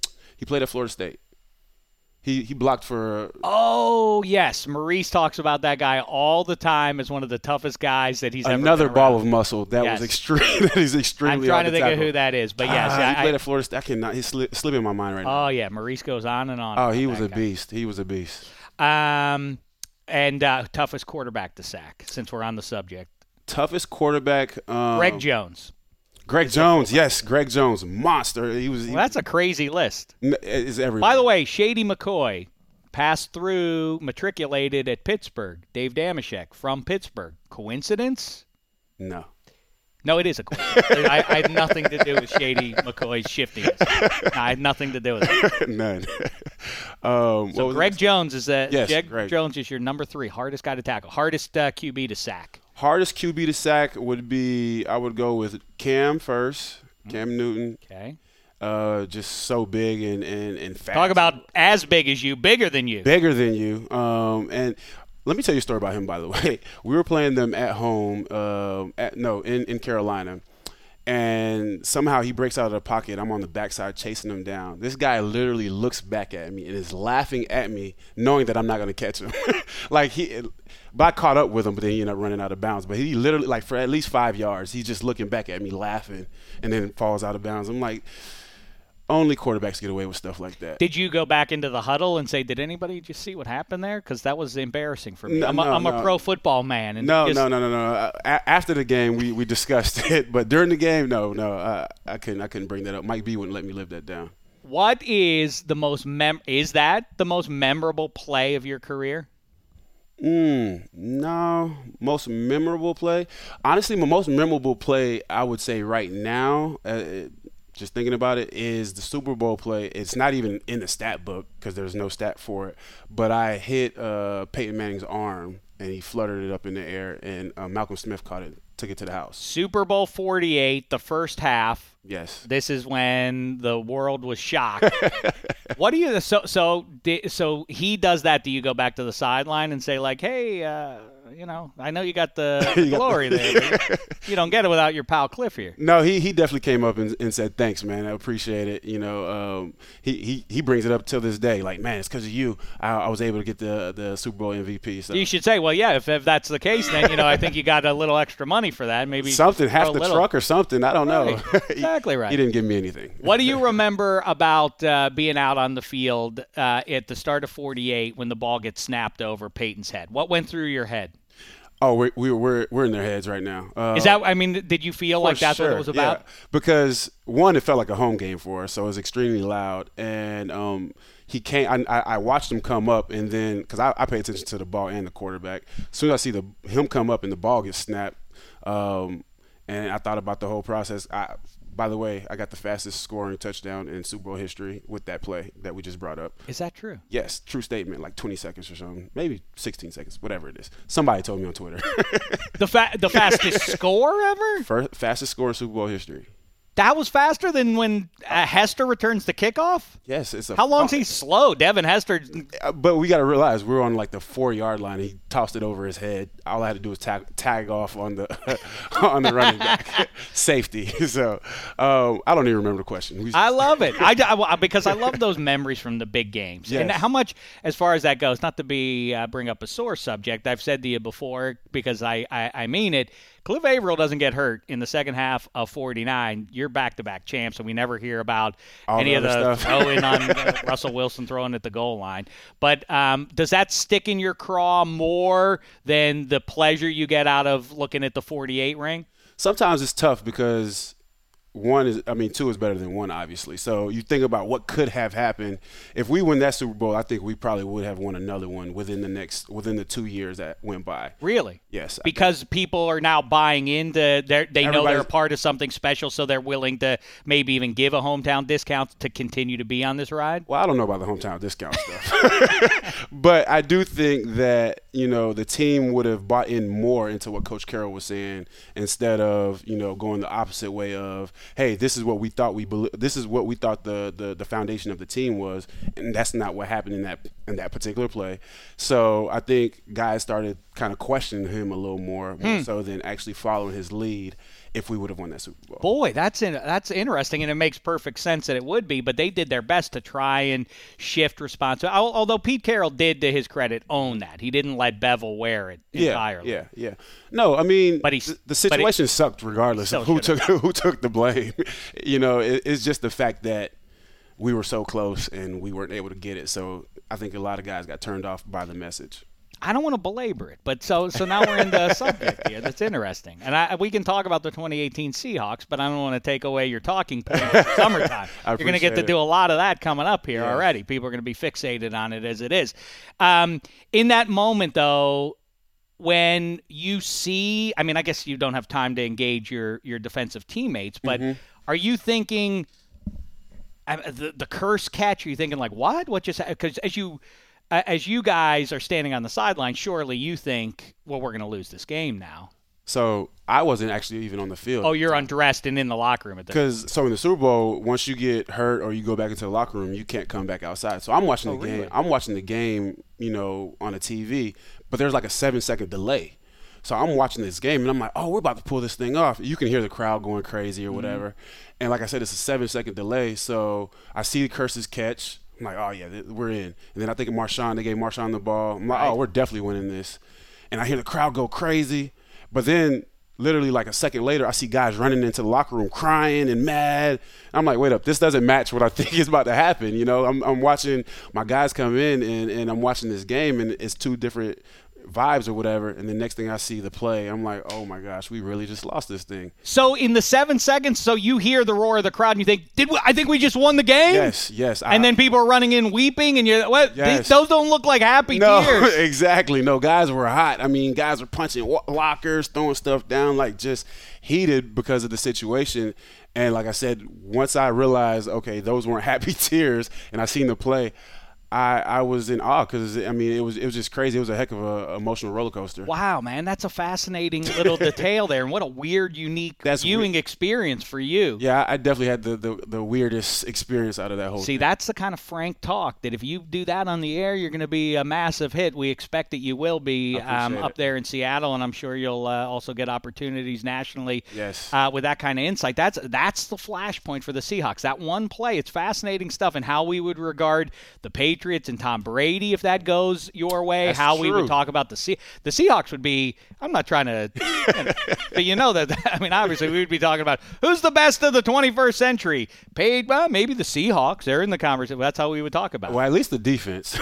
He played at Florida State. He he blocked for. Oh yes, Maurice talks about that guy all the time as one of the toughest guys that he's another ever been ball around. of muscle that Yes. was extreme. That he's extremely. I'm trying hard to think tackle. of who that is, but yes, Ah, I, he played I, at Florida State. I cannot. He's sli- slipping my mind right now. oh yeah, Maurice goes on and on. Oh, about he was that a guy. beast. He was a beast. Um, and uh, toughest quarterback to sack, since we're on the subject. Toughest quarterback. Um, Greg Jones. Greg Jones. Yes, Greg Jones, monster. He was. Well, that's a crazy list. He, is everywhere. By the way, Shady McCoy passed through, matriculated at Pittsburgh. Dave Damashek from Pittsburgh. Coincidence? no. No, it is a coincidence. I, I had nothing to do with Shady McCoy's shiftiness. No, I had nothing to do with it. None. um, what So was Greg it? Jones is that. Yes, Greg, Greg. Jones is your number three hardest guy to tackle, hardest uh, Q B to sack. Hardest Q B to sack would be. I would go with Cam first. Cam Newton. Okay. Uh, just so big and, and, and fast. Talk about as big as you, bigger than you. bigger than you. Um, and let me tell you a story about him, by the way. We were playing them at home, um, at, no, in, in Carolina. And somehow he breaks out of the pocket. I'm on the backside chasing him down. This guy literally looks back at me and is laughing at me, knowing that I'm not going to catch him. like he, but I caught up with him, but then he ended up running out of bounds. But he literally, like for at least five yards, he's just looking back at me, laughing, and then falls out of bounds. I'm like, only quarterbacks get away with stuff like that. Did you go back into the huddle and say, "Did anybody just see what happened there?" Because that was embarrassing for me. No, I'm, a, no, I'm a no. pro football man. And No, just, no, no, no, no. Uh, a- after the game, we, we discussed it, but during the game, no, no, uh, I couldn't. I couldn't bring that up. Mike B wouldn't let me live that down. What is the most mem? Is that the most memorable play of your career? Mm, no, most memorable play. Honestly, my most memorable play, I would say right now, uh, just thinking about it, is the Super Bowl play. It's not even in the stat book because there's no stat for it. But I hit uh, Peyton Manning's arm and he fluttered it up in the air, and uh, Malcolm Smith caught it, took it to the house. Super Bowl forty-eight, the first half. Yes. This is when the world was shocked. What do you so so di- so he does that? Do you go back to the sideline and say like, "Hey, uh, you know, I know you got the You got glory the- there, but you don't get it without your pal Cliff here." No, he, he definitely came up and, and said, thanks, man. I appreciate it. You know, um, he, he, he brings it up till this day. Like, man, it's because of you. I, I was able to get the the Super Bowl M V P. So You should say, "Well, yeah, if, if that's the case, then you know, I think you got a little extra money for that. Maybe something, half throw a the little- truck or something. I don't know. Right. Exactly right. He didn't give me anything. What do you remember about uh, being out on the field uh, at the start of forty-eight when the ball gets snapped over Peyton's head? What went through your head? Oh, we're, we're, we're, we're in their heads right now. Uh, Is that? I mean, did you feel like For that's what sure, it was about? yeah. Because one, it felt like a home game for us, so it was extremely loud. And um, he came. I, I I watched him come up, and then because I, I pay attention to the ball and the quarterback. As soon as I see the him come up and the ball gets snapped, um, and I thought about the whole process. I, by the way, I got the fastest scoring touchdown in Super Bowl history with that play that we just brought up. Is that true? Yes, true statement. Like twenty seconds or something, maybe sixteen seconds, whatever it is. Somebody told me on Twitter. The fa- the fastest score ever? First, fastest score in Super Bowl history. That was faster than when uh, Hester returns the kickoff? Yes, it's a. How long's he slow? Devin Hester. Uh, But we got to realize we were on like the four yard line. He tossed it over his head. All I had to do was tag, tag off on the on the running back safety. So um, I don't even remember the question. We, I love it. I, I- because I love those memories from the big games. And Yes. how much, as far as that goes, not to be uh, bring up a sore subject, I've said to you before because I, I, I mean it. Cliff Averill doesn't get hurt in the second half of forty-nine. You're back-to-back champs, and we never hear about All any the of the other stuff. throwing on uh, Russell Wilson throwing at the goal line. But um, does that stick in your craw more than the pleasure you get out of looking at the forty-eight ring? sometimes it's tough because one is, I mean, two is better than one, obviously. So you think about what could have happened. If we win that Super Bowl, I think we probably would have won another one within the next, within the two years that went by. Really? Yes. Because Because people are now buying into their, they know they're a Everybody's- part of something special, so they're willing to maybe even give a hometown discount to continue to be on this ride. Well, I don't know about the hometown discount stuff. But I do think that, you know, the team would have bought in more into what Coach Carroll was saying instead of, you know, going the opposite way of, hey, this is what we thought we bel- this is what we thought the, the the foundation of the team was, and that's not what happened in that in that particular play. So I think guys started kind of questioning him a little more, more Hmm. so than actually following his lead if we would have won that Super Bowl. Boy, that's in, that's interesting, and it makes perfect sense that it would be. But they did their best to try and shift responsibility. Although Pete Carroll did, to his credit, own that. He didn't let Bevel wear it entirely. Yeah, yeah, yeah. No, I mean, But he's- the, the but situation it- sucked regardless Still of who should've. took who took the blame. You know, it, it's just the fact that we were so close and we weren't able to get it. So I think a lot of guys got turned off by the message. I don't want to belabor it, but so so now we're in the subject here. That's interesting, and I, we can talk about the twenty eighteen Seahawks, but I don't want to take away your talking point. For summertime, I you're going to get to appreciate do it. a lot of that coming up here Yeah. already. People are going to be fixated on it as it is. Um, in that moment, though, when you see, I mean, I guess you don't have time to engage your your defensive teammates, but Mm-hmm. are you thinking? I- The, the curse catch, are you thinking like, what? What just happened? Because as you uh, as you guys are standing on the sideline, surely you think, well, we're going to lose this game now. So I wasn't actually even on the field. Oh, you're undressed and in the locker room at the Because so in the Super Bowl, once you get hurt or you go back into the locker room, you can't come back outside. So I'm watching Oh, the game. really? I'm watching the game, you know, on a T V, but there's like a seven second delay. So I'm watching this game and I'm like, oh, we're about to pull this thing off. You can hear the crowd going crazy or whatever. Mm-hmm. And like I said, it's a seven second delay. So I see Curse's catch. I'm like, oh yeah, th- we're in. And then I think of Marshawn. They gave Marshawn the ball. I'm like, oh, we're definitely winning this. And I hear the crowd go crazy. But then literally like a second later, I see guys running into the locker room crying and mad. I'm like, wait up, this doesn't match what I think is about to happen. You know, I'm, I'm watching my guys come in and, and I'm watching this game and it's two different vibes or whatever. And the next thing I see the play, I'm like, oh my gosh, we really just lost this thing. So in the seven seconds, so you hear the roar of the crowd and you think, did we, I think we just won the game? Yes, yes. I- And then people are running in weeping and you're, what? Yes. These, those don't look like happy No, tears. exactly. No, guys were hot. I mean, guys were punching wa- lockers, throwing stuff down, like just heated because of the situation. And like I said, once I realized, okay, those weren't happy tears, and I seen the play, I, I was in awe because I mean, it was it was just crazy. It was a heck of a emotional roller coaster. Wow, man, that's a fascinating little detail there, and what a weird, unique That's viewing weird. experience for you. Yeah, I definitely had the, the, the weirdest experience out of that whole See, thing. that's the kind of frank talk that if you do that on the air, you're going to be a massive hit. We expect that you will be I um, appreciate up it. there in Seattle, and I'm sure you'll uh, also get opportunities nationally. Yes. Uh, with that kind of insight, that's that's the flashpoint for the Seahawks. That one play, it's fascinating stuff, and how we would regard the Patriots and Tom Brady if that goes your way. That's how we would true. talk about the Se- the Seahawks would be. I'm not trying to, you know, but you know that. I mean, obviously, we would be talking about who's the best of the twenty-first century. Paid, well, maybe the Seahawks. They're in the conversation. That's how we would talk about it. Well, at least the defense.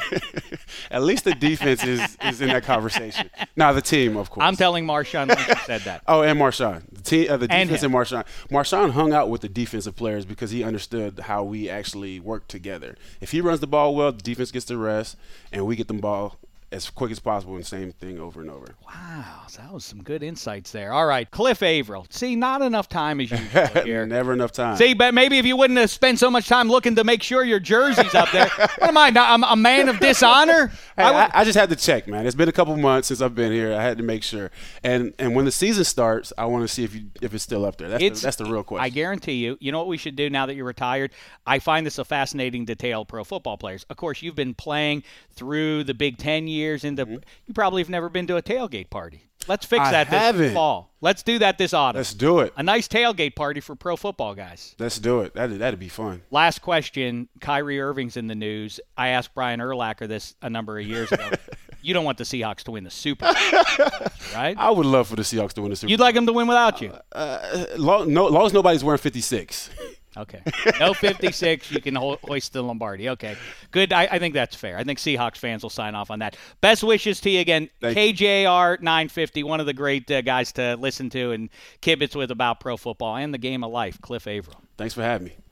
At least the defense is, is in that conversation. Now, the team, of course. I'm telling Marshawn Lynch you said that. Oh, and Marshawn. The team, uh, the And defense him. and Marshawn. Marshawn hung out with the defensive players because he understood how we actually work together. If he runs the ball well, the defense gets the rest, and we get the ball as quick as possible, and same thing over and over. Wow, so that was some good insights there. All right, Cliff Averill. See, not enough time as usual here. Never enough time. See, but maybe if you wouldn't have spent so much time looking to make sure your jersey's up there. What am I? not- I'm a man of dishonor? Hey, I I, would- I just had to check, man. It's been a couple months since I've been here. I had to make sure. And and when the season starts, I want to see if you if it's still up there. That's the, that's the real question. I guarantee you. You know what we should do now that you're retired? I find this a fascinating detail. Pro football players. Of course, you've been playing through the Big Ten years. Into you probably have never been to a tailgate party. Let's fix I that this haven't. fall. Let's do that this autumn. Let's do it. A nice tailgate party for pro football guys. Let's do it. That'd, that'd be fun. Last question. Kyrie Irving's in the news. I asked Brian Urlacher this a number of years ago. You don't want the Seahawks to win the Super Bowl, right? I would love for the Seahawks to win the Super You'd like them to win without you. Uh, long, no, long as nobody's wearing fifty-six. Okay. No fifty-six. You can ho- hoist the Lombardi. Okay. Good. I, I think that's fair. I think Seahawks fans will sign off on that. Best wishes to you again. Thank K J R nine fifty, one of the great uh, guys to listen to and kibitz with about pro football and the game of life. Cliff Averill. Thanks for having me.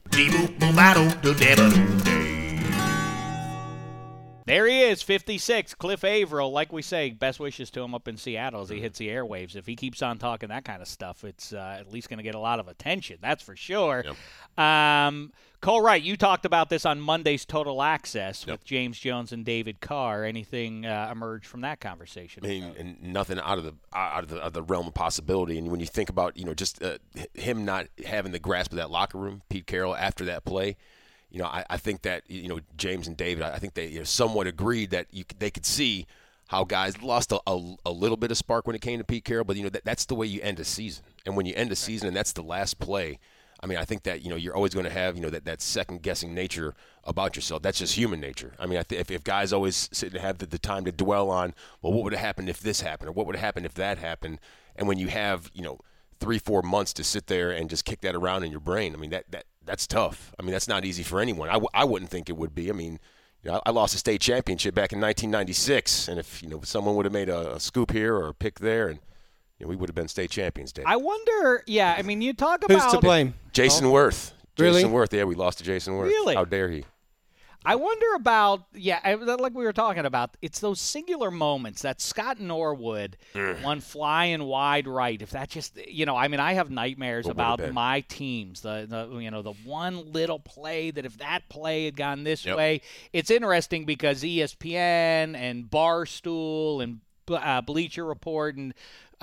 There he is, fifty-six, Cliff Averill. Like we say, best wishes to him up in Seattle as he hits the airwaves. If he keeps on talking that kind of stuff, it's uh, at least going to get a lot of attention. That's for sure. Yep. Um, Cole Wright, you talked about this on Monday's Total Access Yep. with James Jones and David Carr. Anything uh, emerged from that conversation? I mean, and nothing out of the out of the, of the realm of possibility. And when you think about, you know, just uh, him not having the grasp of that locker room, Pete Carroll after that play, you know, I, I think that, you know, James and David, I think they you know, somewhat agreed that you, they could see how guys lost a, a, a little bit of spark when it came to Pete Carroll, but, you know, that, that's the way you end a season. And when you end a season and that's the last play, I mean, I think that, you know, you're always going to have, you know, that, that second-guessing nature about yourself. That's just human nature. I mean, I th- if, if guys always sit and have the, the time to dwell on, well, what would have happened if this happened or what would have happened if that happened, and when you have, you know, three, four months to sit there and just kick that around in your brain, I mean, that, that that's tough. I mean, that's not easy for anyone. I, w- I wouldn't think it would be. I mean, you know, I lost a state championship back in nineteen ninety-six, and if, you know, someone would have made a, a scoop here or a pick there, and you know, we would have been state champions, Dave. I wonder, yeah, I mean, you talk about... Who's to blame? Jason oh. Worth. Really? Jason Worth, yeah, we lost to Jason Worth. Really? How dare he? I wonder about, yeah, I- like we were talking about, it's those singular moments, that Scott Norwood, one flying wide right, if that just, you know, I mean, I have nightmares What would have about been? my teams, the, the, you know, the one little play that if that play had gone this Yep. way, it's interesting because E S P N and Barstool and uh, Bleacher Report and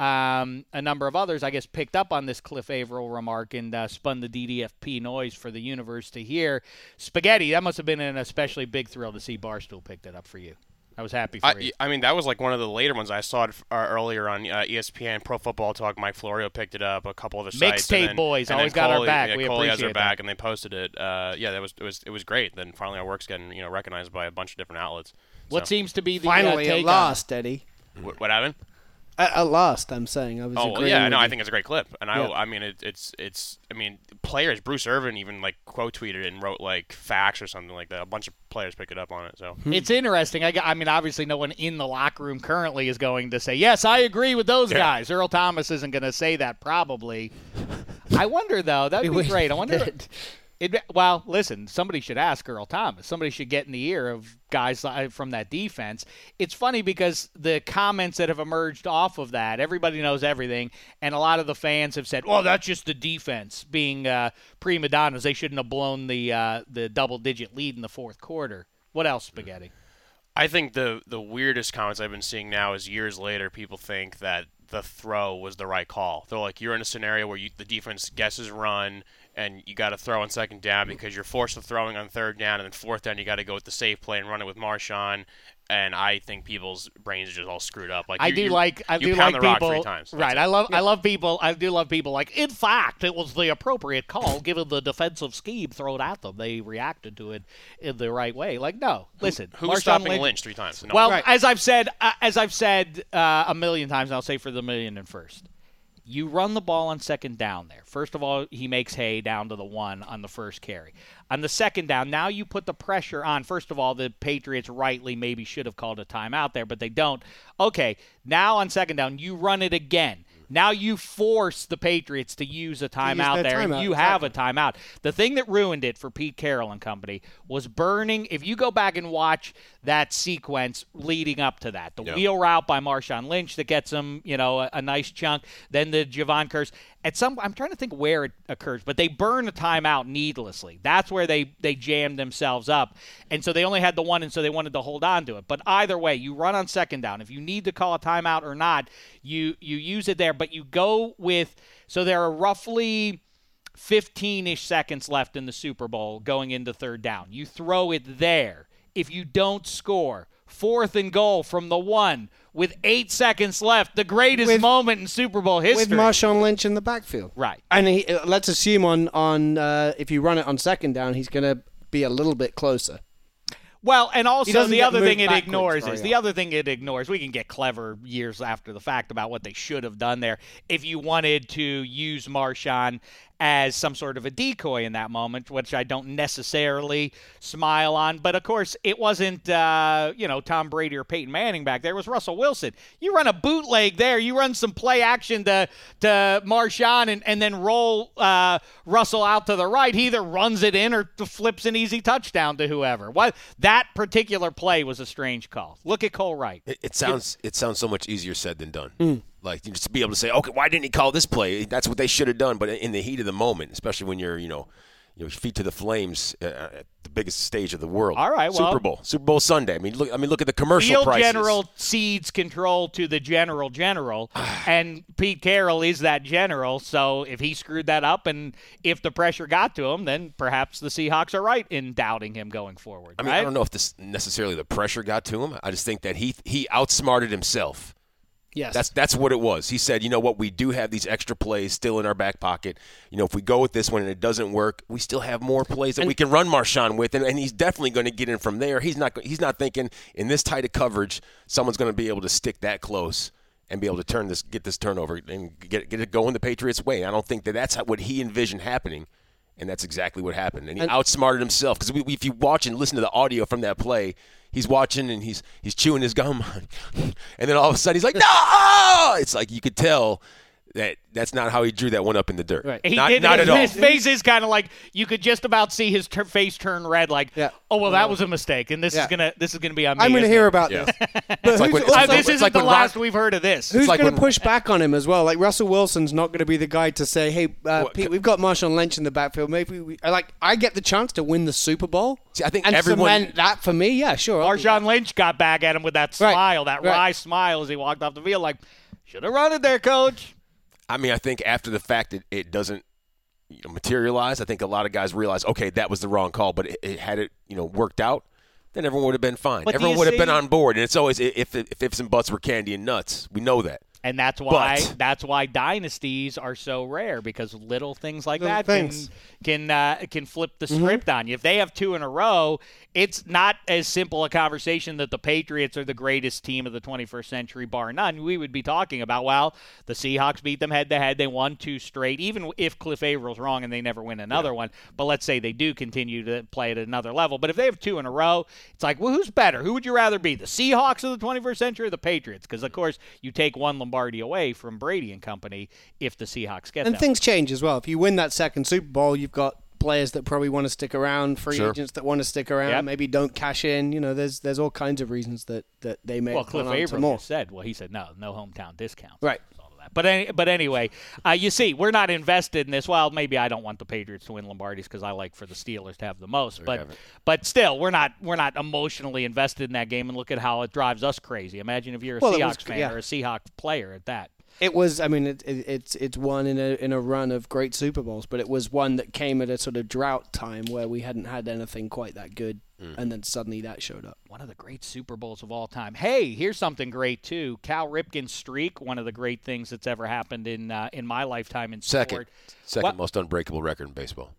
um, a number of others, I guess, picked up on this Cliff Averill remark and uh, spun the D D F P noise for the universe to hear. Spaghetti, that must have been an especially big thrill to see Barstool pick that up for you. I was happy for I, you. I mean, that was like one of the later ones. I saw it uh, earlier on uh, E S P N, Pro Football Talk. Mike Florio picked it up. A couple other sites. Mixtape and then- boys and always then got our Coley- back. Yeah, We Coley has appreciate our back, that. and they posted it. Uh, yeah, that was it was it was great. Then finally, our work's getting you know recognized by a bunch of different outlets. What So- seems to be the Finally, uh, at take last, Eddie. What, what happened? At, at last, I'm saying. I was Oh well, agreeing yeah, with no, you. I think it's a great clip, and I, Yeah. I mean, it, it's, it's, I mean, players. Bruce Irvin even like quote tweeted and wrote like facts or something like that. A bunch of players picked it up on it. So On? It's interesting. I, got- I mean, obviously, no one in the locker room currently is going to say, yes, I agree with those Yeah. guys. Earl Thomas isn't going to say that probably. I wonder, though. That would be wish great. I he wonder. did. It, well, listen, somebody should ask Earl Thomas. Somebody should get in the ear of guys li- from that defense. It's funny because the comments that have emerged off of that, everybody knows everything, and a lot of the fans have said, well, that's just the defense being uh, prima donnas. They shouldn't have blown the uh, the double-digit lead in the fourth quarter. What else, Spaghetti? I think the the weirdest comments I've been seeing now is years later, people think that the throw was the right call. They're like, you're in a scenario where you, the defense guesses run, and you got to throw on second down because you're forced to throwing on third down, and then fourth down you got to go with the safe play and run it with Marshawn. And I think people's brains are just all screwed up. Like I you, do you, like I you do pound like the rock people three times. That's right. it. I love I love people. I do love people like. In fact, it was the appropriate call given the defensive scheme thrown at them. They reacted to it in the right way. Like no, listen. Who was Marshawn stopping Lynch, Lynch three times? No Well, one. as I've said, uh, as I've said uh, a million times, and I'll say for the million and first. You run the ball on second down there. First of all, he makes hay down to the one on the first carry. On the second down, now you put the pressure on. First of all, the Patriots rightly maybe should have called a timeout there, but they don't. Okay, now on second down, you run it again. Now you force the Patriots to use a timeout their there, and timeout, you have a timeout. The thing that ruined it for Pete Carroll and company was burning. If you go back and watch that sequence leading up to that, the Yep. wheel route by Marshawn Lynch that gets him, you know, a, a nice chunk, then the Javon Curse. At some, I'm trying to think where it occurs, but they burn a timeout needlessly. That's where they they jammed themselves up, and so they only had the one, and so they wanted to hold on to it. But either way, you run on second down. If you need to call a timeout or not, you you use it there. But you go with so there are roughly fifteen-ish seconds left in the Super Bowl going into third down. You throw it there. If you don't score, fourth and goal from the one with eight seconds left, the greatest With- moment in Super Bowl With history. Marshawn Lynch in the backfield. Right. And he, uh, let's assume on, on uh, if you run it on second down, he's going to be a little bit closer. Well, and He also doesn't the get other moved thing it backwards ignores very is the other thing it ignores. We can get clever years after the fact about what they should have done there. If you wanted to use Marshawn as some sort of a decoy in that moment, which I don't necessarily smile on. But, of course, it wasn't, uh, you know, Tom Brady or Peyton Manning back there. It was Russell Wilson. You run a bootleg there. You run some play action to, to Marshawn and, and then roll uh, Russell out to the right. He either runs it in or flips an easy touchdown to whoever. What That particular play was a strange call. Look at Cole Wright. It, it sounds it sounds so much easier said than done. Mm. Like you just to be able to say, okay, why didn't he call this play? That's what they should have done. But in the heat of the moment, especially when you're, you know, you know, feet to the flames uh, at the biggest stage of the world. All right, well, Super Bowl, Super Bowl Sunday. I mean, look. I mean, look at the commercial Field prices. General cedes control to the General General, and Pete Carroll is that general. So if he screwed that up, and if the pressure got to him, then perhaps the Seahawks are right in doubting him going forward. I mean, right? I don't know if this necessarily the pressure got to him. I just think that he he outsmarted himself. Yes. That's that's what it was. He said, you know what, we do have these extra plays still in our back pocket. You know, if we go with this one and it doesn't work, we still have more plays that and, we can run Marshawn with, and, and he's definitely going to get in from there. He's not he's not thinking in this tight of coverage, someone's going to be able to stick that close and be able to turn this, get this turnover and get get it going the Patriots' way. I don't think that that's what he envisioned happening, and that's exactly what happened. And he and, outsmarted himself because if you watch and listen to the audio from that play. He's watching and he's he's chewing his gum, and then all of a sudden he's like, "No!" It's like you could tell that that's not how he drew that one up in the dirt. Right. He Not, did, not his, at all. His face is kind of like you could just about see his ter- face turn red. Like, Yeah. oh well, that was a mistake, and this Yeah. is gonna this is gonna be on me. I'm going to isn't hear it? about Yeah. this. But It's like who's when- it's Uh, like- this it's isn't like the when last Ron- we've heard of this. Who's like going to when- push back on him as well? Like Russell Wilson's not going to be the guy to say, "Hey, uh, What- Pete, we've got Marshawn Lynch in the backfield. Maybe we like I get the chance to win the Super Bowl." See, I think and everyone- cement that for me, yeah, sure. I'll do Marshawn Lynch got back at him with that Right. smile, that Right. wry smile as he walked off the field. Like, should have run it there, Coach. I mean, I think after the fact it, it doesn't you know, materialize, I think a lot of guys realize, okay, that was the wrong call, but it, it had it you know worked out, then everyone would have been fine. But do everyone you would have see- been on board, and it's always if if ifs and buts were candy and nuts. We know that. And that's why But- that's why dynasties are so rare, because little things like Little that things. can can uh, can flip the script on you. If they have two in a row, it's not as simple a conversation that the Patriots are the greatest team of the twenty-first century, bar none. We would be talking about, well, the Seahawks beat them head to head. They won two straight, even if Cliff Avrill's wrong and they never win another one. But let's say they do continue to play at another level. But if they have two in a row, it's like, well, who's better? Who would you rather be, the Seahawks of the twenty-first century or the Patriots? Because, of course, you take one Lombardi away from Brady and company if the Seahawks get And that. things change as well. If you win that second Super Bowl, you've got players that probably want to stick around, free Sure. agents that want to stick around, Yep. maybe don't cash in. You know, there's there's all kinds of reasons that, that they may Well, have Cliff gone on to Avril more. just said, well, he said, no, no hometown discounts. Right. All of that. But any, but anyway, uh, you see, we're not invested in this. Well, maybe I don't want the Patriots to win Lombardis because I like for the Steelers to have the most. But haven't. but still, we're not we're not emotionally invested in that game. And look at how it drives us crazy. Imagine if you're a Well, it was- Seahawks fan yeah. or a Seahawks player at that. It was, I mean, it, it, it's it's one in a in a run of great Super Bowls, but it was one that came at a sort of drought time where we hadn't had anything quite that good, and then suddenly that showed up. One of the great Super Bowls of all time. Hey, here's something great too. Cal Ripken's streak, one of the great things that's ever happened in uh, in my lifetime in Second, sport. second What? most unbreakable record in baseball.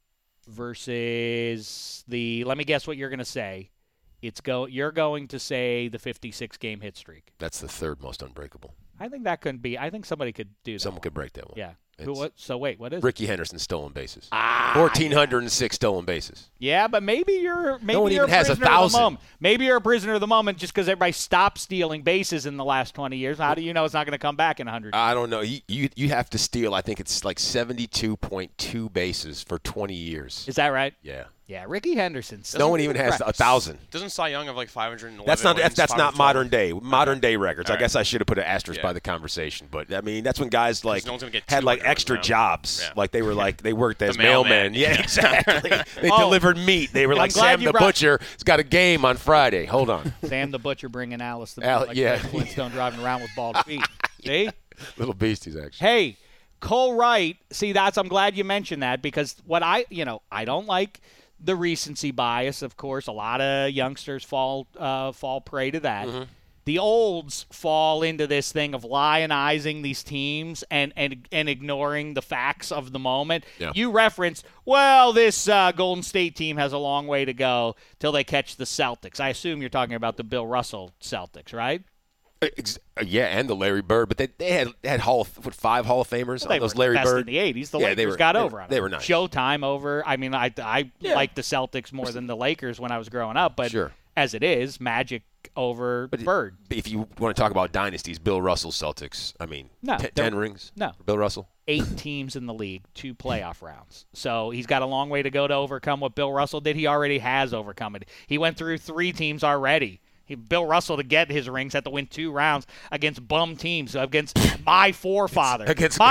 Versus the, let me guess what you're going to say. It's go. You're going to say the fifty-six game hit streak. That's the third most unbreakable. I think that couldn't be. I think somebody could do that. Someone could break that one. Yeah. Who? It's What? So wait, what is? it? Ricky Henderson stolen bases. Ah, fourteen hundred six stolen bases. Yeah, but maybe you're maybe one you're even a has a prisoner of the thousand. moment. Maybe you're a prisoner of the moment just because everybody stopped stealing bases in the last twenty years. How do you know it's not going to come back in a hundred? I don't know. You, you you have to steal. I think it's like seventy-two point two bases for twenty years. Is that right? Yeah. Yeah, Ricky Henderson. No one even has a thousand. Doesn't Cy Young have like five hundred eleven? That's not wins, that's, that's not five hundred twelve? modern day modern day records. All I guess right. I should have put an asterisk Yeah. by the conversation, but I mean that's when guys like no one's gonna get had like two hundred extra now. jobs, Yeah. like they were like they worked as The mailman. mailmen. Yeah, exactly. They Oh. delivered meat. They were I'm like glad Sam you the brought- butcher has got a game on Friday. Hold on, Sam the Butcher bringing Alice the Al- like yeah. Fred Flintstone driving around with bald feet. See? little beasties actually. Hey, Cole Wright. See, that's I'm glad you mentioned that because what I, you know, I don't like the recency bias. Of course, a lot of youngsters fall uh, fall prey to that. Mm-hmm. The olds fall into this thing of lionizing these teams and, and, and ignoring the facts of the moment. Yeah. You referenced, well, this uh, Golden State team has a long way to go till they catch the Celtics. I assume you're talking about the Bill Russell Celtics, right? Ex- uh, yeah, and the Larry Bird, but they, they had they had Hall of, what, five Hall of Famers. Well, they on those were Larry the best Bird in the eighties. The Yeah, Lakers they were- got they over were- on they them. were nice. Showtime over. I mean, I, I Yeah. liked the Celtics more than the Lakers when I was growing up, but Sure. as it is, Magic over But it- Bird. If you want to talk about dynasties, Bill Russell Celtics. I mean, No, t- they're- ten rings. no. for Bill Russell. Eight teams in the league, two playoff rounds. So he's got a long way to go to overcome what Bill Russell did. He already has overcome it. He went through three teams already. He, Bill Russell, to get his rings, had to win two rounds against bum teams, against my forefather. Against- my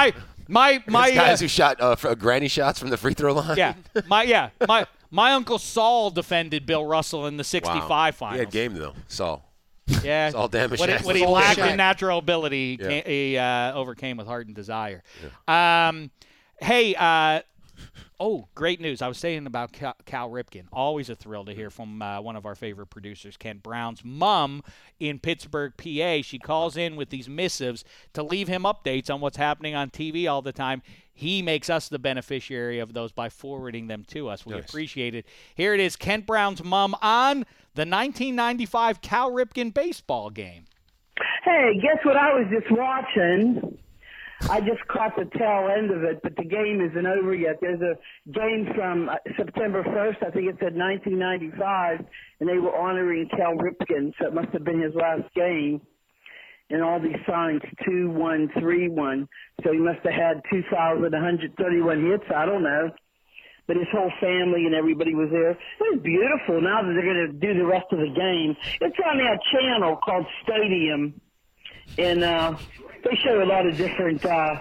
My my Those guys uh, who shot uh, fr- granny shots from the free throw line. yeah, my yeah, my my uncle Saul defended Bill Russell in the sixty-five Wow. finals. He had game though. Saul. Yeah, Saul Damashek. What, he- what he Saul lacked Damashek. in natural ability, he, Yeah. ca- he uh, overcame with heart and desire. Um, hey, uh, oh, great news! I was saying about Cal, Cal Ripken. Always a thrill to hear from uh, one of our favorite producers, Kent Brown's mom in Pittsburgh, P A. She calls in with these missives to leave him updates on what's happening on T V all the time. He makes us the beneficiary of those by forwarding them to us. We Nice. appreciate it. Here it is, Kent Brown's mom on the nineteen ninety-five Cal Ripken baseball game. Hey, guess what I was just watching? I just caught the tail end of it, but the game isn't over yet. There's a game from uh, September first, I think it said nineteen ninety-five, and they were honoring Cal Ripken, so it must have been his last game. And all these signs, two one three one, so he must have had two thousand one hundred thirty-one hits, I don't know. But his whole family and everybody was there. It was beautiful. Now that they're going to do the rest of the game, it's on that channel called Stadium. And uh, they show a lot of different uh,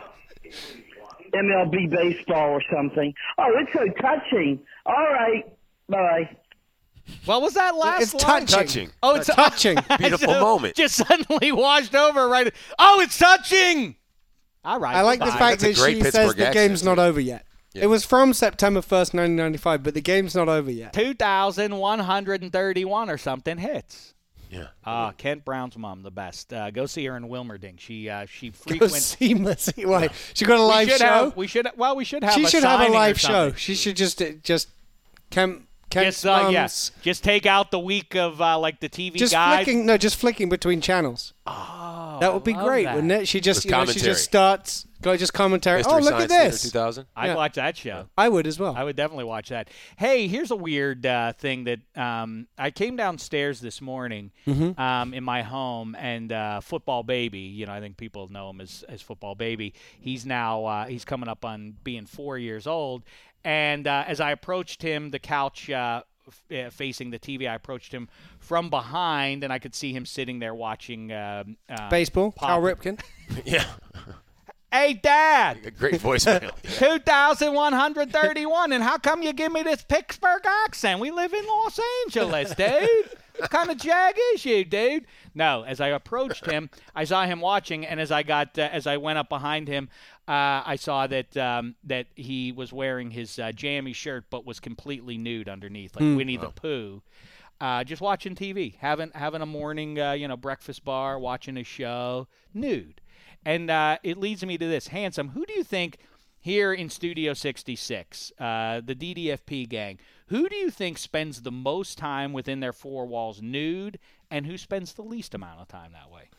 M L B baseball or something. Oh, it's so touching. All right. Bye. What was that last It's line? touching. Touching. Oh, it's touching. Beautiful So, moment. Just suddenly washed over right. Oh, it's touching. All right. I like the goodbye. fact That's a that great she says Pittsburgh the accent, game's too. not over yet. Yeah. It was from September first, nineteen ninety-five, but the game's not over yet. two thousand one hundred thirty-one or something hits. Yeah. Ah, Kent Brown's mom, the best. Uh, go see her in Wilmerding. She uh, she Go frequents. see Mercy White. She got a we live should show. Have, we should. Well, we should have. she a should have a signing or live show. something. She should just uh, just Kemp Kemp's Just uh, yeah, mom's- just take out the week of uh, like the T V just guide. flicking no, just flicking between channels. Oh, That would be I love great, that. wouldn't it? She just With you know, she commentary. just starts go just commentary. Mystery Oh, look Science at Theater this. two thousand. I'd Yeah. watch that show. I would as well. I would definitely watch that. Hey, here's a weird uh, thing that um, I came downstairs this morning Mm-hmm. um, in my home, and uh, Football Baby, you know, I think people know him as, as Football Baby. He's now uh, he's coming up on being four years old, and uh, as I approached him, the couch. Uh, f- uh, facing the T V, I approached him from behind, and I could see him sitting there watching uh, uh, Baseball. Pop- Cal Ripken. Yeah. Hey, Dad! A great voicemail. two thousand one hundred thirty-one, and how come you give me this Pittsburgh accent? We live in Los Angeles, dude. What kind of jag is you, dude? No, as I approached him, I saw him watching, and as I got, uh, as I went up behind him, uh, I saw that um, that he was wearing his uh, jammy shirt, but was completely nude underneath, like Winnie the Pooh. Uh, just watching T V, having having a morning, uh, you know, breakfast bar, watching a show, nude. And uh, it leads me to this. Handsome, who do you think here in Studio sixty-six, uh, the D D F P gang, who do you think spends the most time within their four walls nude, and who spends the least amount of time that way?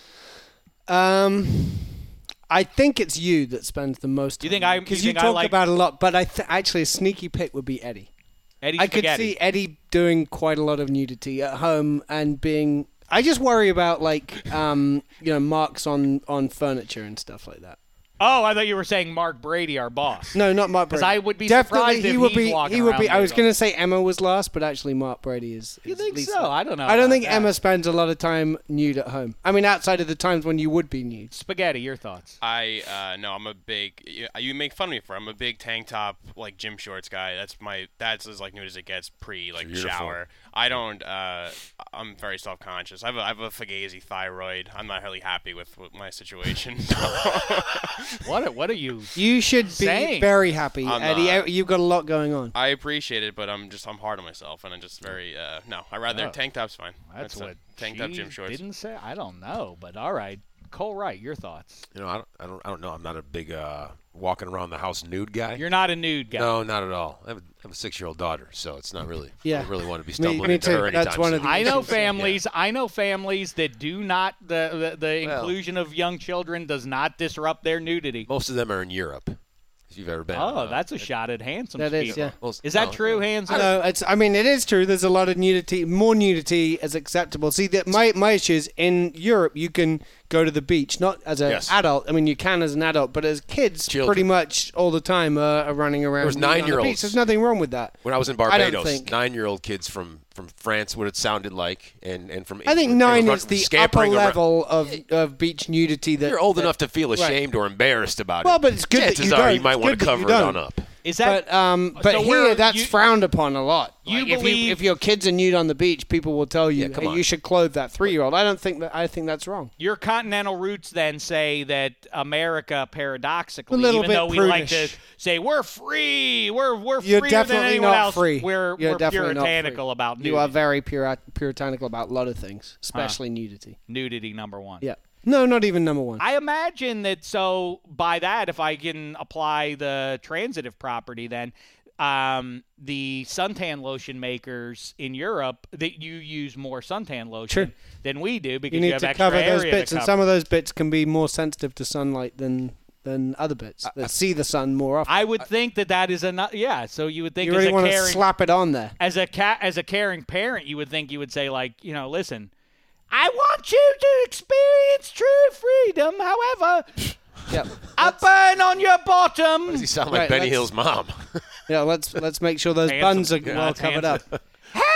Um, I think it's you that spends the most. Do you time think I- Because you you, think I talk like- about it a lot, but I th- actually a sneaky pick would be Eddie. Eddie I could Spaghetti. see Eddie doing quite a lot of nudity at home and being. I just worry about like um, you know marks on on furniture and stuff like that. Oh, I thought you were saying Mark Brady, our boss. No, not Mark 'Cause Brady. I would be Definitely surprised he if would he's be. walking He would around be. I was nude. going to say Emma was last, but actually Mark Brady is. You is think least so? last. I don't know I don't about think that. Emma spends a lot of time nude at home. I mean, outside of the times when you would be nude. Spaghetti, your thoughts? I uh, no, I'm a big. You, you make fun of me for. I'm a big tank top, like gym shorts guy. That's my. That's as like nude as it gets pre like Beautiful. shower. I don't. Uh, I'm very self conscious. I have a, I have a Fugazi thyroid. I'm not really happy with, with my situation. What are, what are you? You should be Saying. very happy, I'm Eddie. not. You've got a lot going on. I appreciate it, but I'm just I'm hard on myself, and I'm just very uh, no. I rather Oh. tank top's fine. That's, it. what tank she top gym shorts. didn't say. I don't know, but all right. Cole Wright, your thoughts? You know, I don't, I don't, I don't know. I'm not a big uh, walking around the house nude guy. You're not a nude guy. No, not at all. I have a, I have a six-year-old daughter, so it's not really. Yeah. I don't really want to be Me- stumbling me into too. her anytime That's one of soon. the I know issues. families. I know families that do not. The the, the Well. inclusion of young children does not disrupt their nudity. Most of them are in Europe. If you've ever been. Oh, uh, that's a shot at handsome. That is, speaking. yeah. Well, Is that no, true, no. handsome? No, it's. I mean, it is true. There's a lot of nudity, more nudity as acceptable. See, that my my issue is in Europe, you can go to the beach, not as an Yes. adult. I mean, you can as an adult, but as kids, Children. pretty much all the time uh, are running around. There's nude on the nine-year-olds. beach. There's nothing wrong with that. When I was in I don't Barbados, think- nine-year-old kids from, from France, what it sounded like, and, and from I think they were nine run- is the upper scampering around. level of, of beach nudity. That You're old that- enough to feel ashamed or embarrassed about Well, it. but it's good that Chances you are don't. you might It's want good to that you cover it don't. on up. Is that But um, but so here we're- that's you- frowned upon a lot. You Like, if believe- you if your kids are nude on the beach, people will tell you, Yeah, come hey, on. you should clothe that three-year-old. I don't think that. I think that's wrong. Your continental roots then say that America, paradoxically, A little even bit though we like to prudish. say we're free, we're we're You're freer than definitely anyone not else, free. we're, You're we're definitely not free. puritanical about nudity. You are very puri- puritanical about a lot of things, especially nudity. nudity number one. Yeah. No, not even number one. I imagine that. So by that, if I can apply the transitive property, then um, the suntan lotion makers in Europe, that you use more suntan lotion Sure. than we do because you you, need have to extra cover those area bits, to and cover. some of those bits can be more sensitive to sunlight than than other bits that see the sun more often. I would think that that is enough. Yeah. So you would think you as really a want to caring slap it on there. as a cat as a caring parent, you would think you would say like, you know, listen, I want you to experience true freedom. However, Yeah. I burn on your bottom. Does he sound like Right, Benny let's- Hill's mom? Yeah. Let's let's make sure those Handsome. buns are Yeah, well that's covered handsome. up.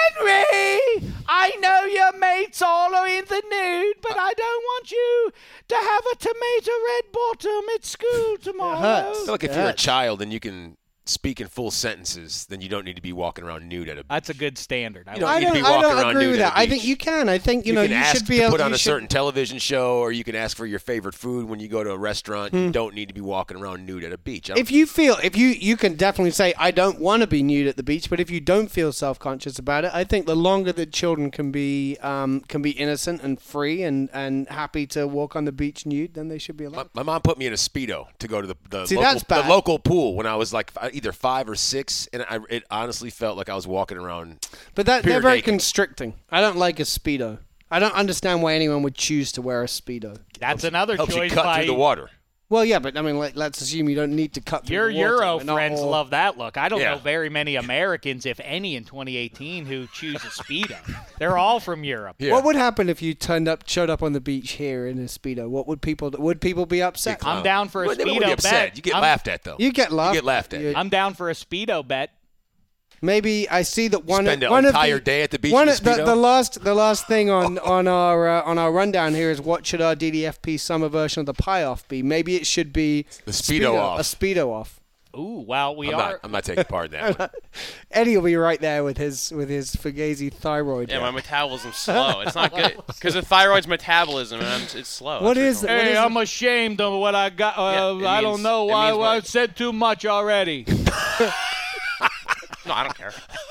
Henry, I know your mates all are in the nude, but I don't want you to have a tomato red bottom at school tomorrow. hurts. I feel like if you're a Yes. child and you can speak in full sentences, then you don't need to be walking around nude at a That's a good standard. I You know, like I you'd don't, be I walking don't around agree nude with at that. a I think beach. you can. I think you, know can you ask should be to able put on you a should- certain television show, or you can ask for your favorite food when you go to a restaurant. You don't need to be walking around nude at a beach. I don't- If you feel, if you, you can definitely say, I don't want to be nude at the beach, but if you don't feel self-conscious about it, I think the longer that children can be, um, can be innocent and free and, and happy to walk on the beach nude, then they should be allowed. my, my mom put me in a Speedo to go to the, the, See, local, that's bad. the local pool when I was like f- either five or six, and I, it honestly felt like I was walking around. But that, they're Period very naked. constricting. I don't like a Speedo. I don't understand why anyone would choose to wear a Speedo. That's another Helps you choice cut by through the water. Well, yeah, but I mean, like, let's assume you don't need to cut through your the water. Euro We're not friends all- love that look. I don't Yeah. know very many Americans, if any, in twenty eighteen who choose a Speedo. They're all from Europe. Yeah. What would happen if you turned up, showed up on the beach here in a Speedo? What would people? Would people be upset? I'm down for a Well, they wouldn't Speedo be upset. bet. You get I'm, laughed at though. You get laughed. You get laughed at. You- I'm down for a Speedo bet. Maybe I see that one. Spend an one entire of the, day at the beach One in a of the, Speedo? the last, the last thing on on our uh, on our rundown here is what should our D D F P summer version of the pie off be? Maybe it should be The Speedo off. A Speedo off. Ooh, well, we I'm are. not. I'm not taking part in that one. Eddie will be right there with his with his Fugazi thyroid. Yeah, my metabolism's slow. It's not good because the thyroid's metabolism, and I'm, it's slow. What That's is what what Hey, is I'm ashamed of what I got. Uh, Yeah, it I don't means- know it why means I what- said too much already. No, I don't care.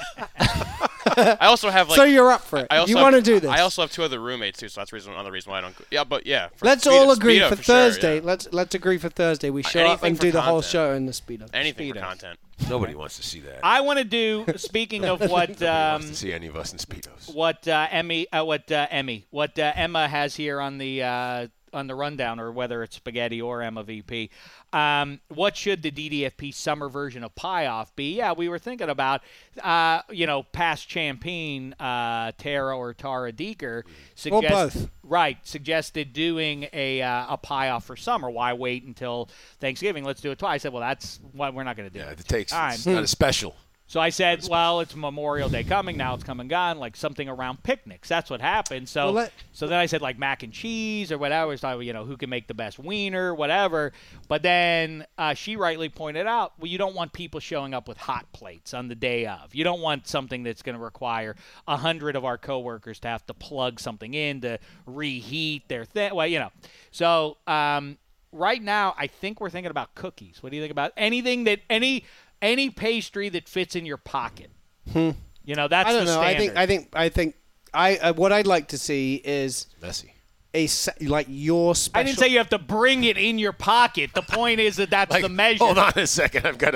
I also have like. so you're up for it. I also You have- want to do this? I also have two other roommates too, so that's the reason another reason why I don't. Go, yeah, but yeah. for Let's Speedo- all agree Speedo for, for sure, Thursday. yeah. Let's let's agree for Thursday. We show up Anything and for do the whole content. show in the Speedo. Anything for Speedos. content. Nobody wants to see that. I want to do. Speaking of what, Nobody um, wants to see any of us in speedos. what uh, Emmy, uh, what uh, Emmy, what uh, Emma has here on the uh, on the rundown, or whether it's Spaghetti or Emma V P. Um, what should the D D F P summer version of Pie Off be? Yeah, we were thinking about, uh, you know, past champion uh, Tara or Tara Deeker suggest, both. right, suggested doing a uh, a Pie Off for summer. Why wait until Thanksgiving? Let's do it twice. I said, well, that's why we're not going to do Yeah, it. it takes. All right. It's not a special. So I said, well, it's Memorial Day coming. Now it's come and gone, like something around picnics. That's what happened. So Well, let- so then I said, like, mac and cheese or whatever. So, you know, who can make the best wiener, whatever. But then uh, she rightly pointed out, well, you don't want people showing up with hot plates on the day of. You don't want something that's going to require a hundred of our coworkers to have to plug something in to reheat their thing. Well, you know. So um, right now, I think we're thinking about cookies. What do you think about anything that any – any pastry that fits in your pocket. You know, that's I don't the know. I standard. think I think I think I uh, what I'd like to see is Messy. a se- like your special. I didn't say you have to bring it in your pocket. The point is that that's Like, the measure. hold on a second. I've got a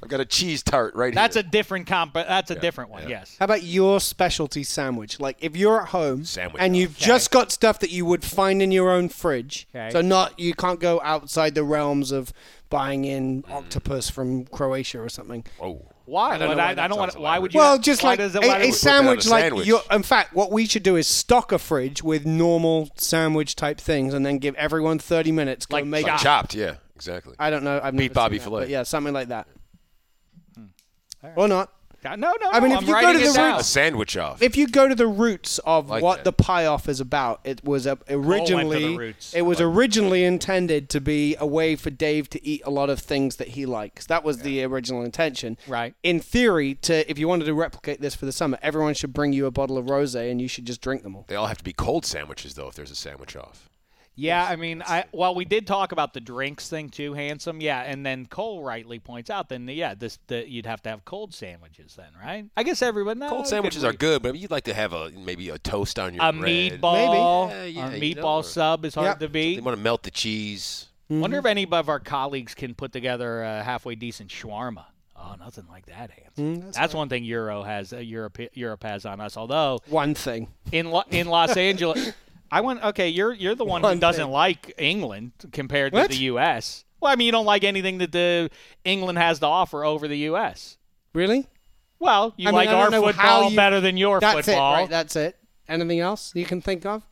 I've got a cheese tart right That's here. a different comp. That's a Yeah, different one. yeah. Yes. How about your specialty sandwich? Like if you're at home Sandwich and off. you've just got stuff that you would find in your own fridge, Okay. so not you can't go outside the realms of buying in octopus from Croatia or something. Oh. Why? I don't But know I, why I that don't want. sounds Why elaborate. would you? Well, just why like does a, it, why a does- sandwich, a like sandwich. you. In fact, what we should do is stock a fridge with normal sandwich type things, and then give everyone thirty minutes. Go Like make. chopped. Chopped, yeah, exactly. I don't know. I've Beef never Bobby seen that, fillet. but yeah, something like that. Or not. No, no, no. I mean, if I'm you go writing to it the down. A sandwich off. If you go to the roots of Like what that. the pie off is about, it was a, originally roots. it was originally intended to be a way for Dave to eat a lot of things that he likes. That was the original intention. Right. In theory, to if you wanted to replicate this for the summer, everyone should bring you a bottle of rosé and you should just drink them all. They all have to be cold sandwiches, though, if there's a sandwich off. Yeah, I mean, I well, we did talk about the drinks thing too, Handsome. Yeah, and then Cole rightly points out, then yeah, this the, you'd have to have cold sandwiches then, right? I guess everyone. No, Cold you sandwiches could are re- good, but you'd like to have a maybe a toast on your A bread. meatball, Maybe. Yeah, a yeah, you know, meatball or- sub is hard Yep. to They beat. want to melt the cheese. Wonder if any of our colleagues can put together a halfway decent shawarma. Oh, nothing like that, Handsome. that's one thing Euro has. Uh, Europe Europe has on us. Although One thing. in Lo- in Los Angeles. I went. Okay, you're you're the one, One who doesn't thing. like England compared What? to the U S. Well, I mean, you don't like anything that the England has to offer over the U S. Really? Well, you I mean, like I don't our know how football you- better than your That's football. it, right? That's it. Anything else you can think of?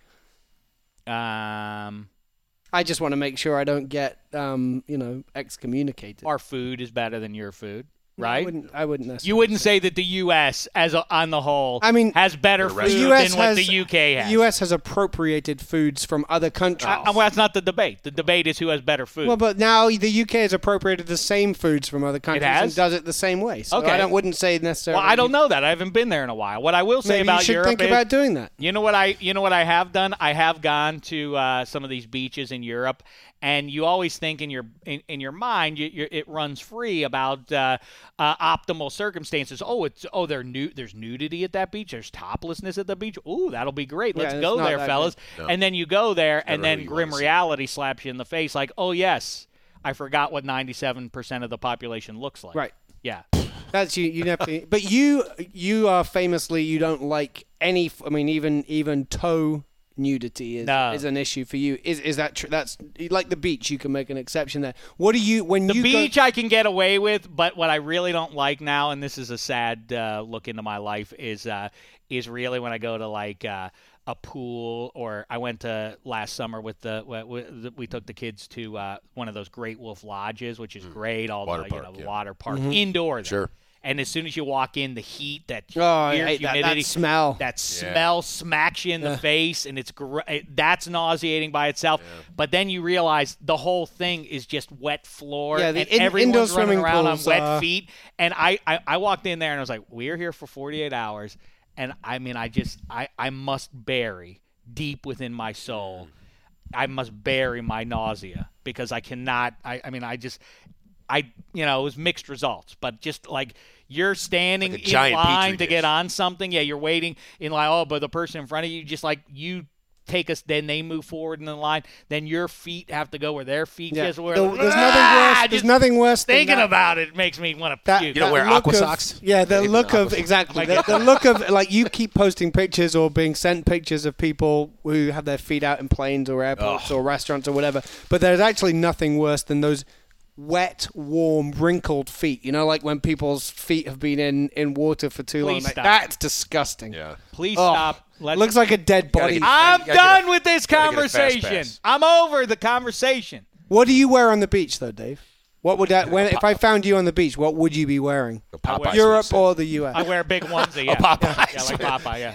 um, I just want to make sure I don't get, um, you know, excommunicated. our food is better than your food, I right? wouldn't. I wouldn't necessarily. You wouldn't say that the U S, as a, on the whole, I mean, has better The food rest- The U S than what has the U K has. The U S has appropriated foods from other countries. Uh, well, that's not the debate. The debate is who has better food. Well, but now the U K has appropriated the same foods from other countries has? and does it the same way. So Okay. I don't, wouldn't say necessarily. well, I don't know that. I haven't been there in a while. What I will say Maybe about you should Europe think is, about doing that. You know what I you know what I have done? I have gone to uh, some of these beaches in Europe, and you always think in your in, in your mind you, you're, it runs free about uh, uh, optimal circumstances. Oh, it's oh there nu- there's nudity at that beach. There's toplessness at the beach. Ooh, that'll be great. Let's Yeah, it's go not there, that fellas. good. No. And then you go there, and never then who you grim wanna see. reality slaps you in the face, like, oh yes, I forgot what ninety-seven percent of the population looks like. Right. Yeah. That's you. You have to. But you, you are famously you don't like any. I mean, even even toe nudity is, No. is an issue for you. Is is that true? That's like the beach. You can make an exception there. What do you when The you beach go, I can get away with, but what I really don't like now, and this is a sad uh, look into my life, is uh, is really when I go to like uh, a pool, or I went to last summer with the we, we took the kids to uh, one of those Great Wolf Lodges, which is great, all Water the park, you know yeah. water park indoor. There. Sure. And as soon as you walk in, the heat, that Oh, I weird hate that- that humidity, smell. that smell smacks you in the Yeah. face, and it's gr- it, that's nauseating by itself. But then you realize the whole thing is just wet floor, Yeah, the and in- everyone's indoor running swimming around pools, on wet uh, feet. And I, I, I walked in there and I was like, "We're here for forty-eight hours," and I mean, I just, I, I must bury deep within my soul, I must bury my nausea because I cannot. I, I mean, I just. I, you know, it was mixed results, but just like you're standing Like a in giant line Petri to get dish. on something. Yeah, you're waiting in line. Oh, but the person in front of you, just like you take us, then they move forward in the line. Then your feet have to go where their feet Yeah. just were. There- there's Ah, nothing worse. There's just nothing worse than Thinking that. about it makes me want to That, puke. You don't that wear look aqua of- socks? Yeah, the Even look aqua of socks. exactly the, the look of like you keep posting pictures or being sent pictures of people who have their feet out in planes or airports or restaurants or whatever. But there's actually nothing worse than those wet, warm, wrinkled feet. You know, like when people's feet have been in, in water for too long. Please Like, stop. that's disgusting. Yeah. Please Oh, stop. Let's, looks like a dead Gotta body. get- I'm You gotta get done a- with this gotta get a fast conversation. pass. I'm over the conversation. What do you wear on the beach, though, Dave? What would that when if I found you on the beach? What would you be wearing? A Popeye Europe swimsuit. or the U S? I wear a big onesie. Yeah, Popeye. yeah, like Popeye. Yeah,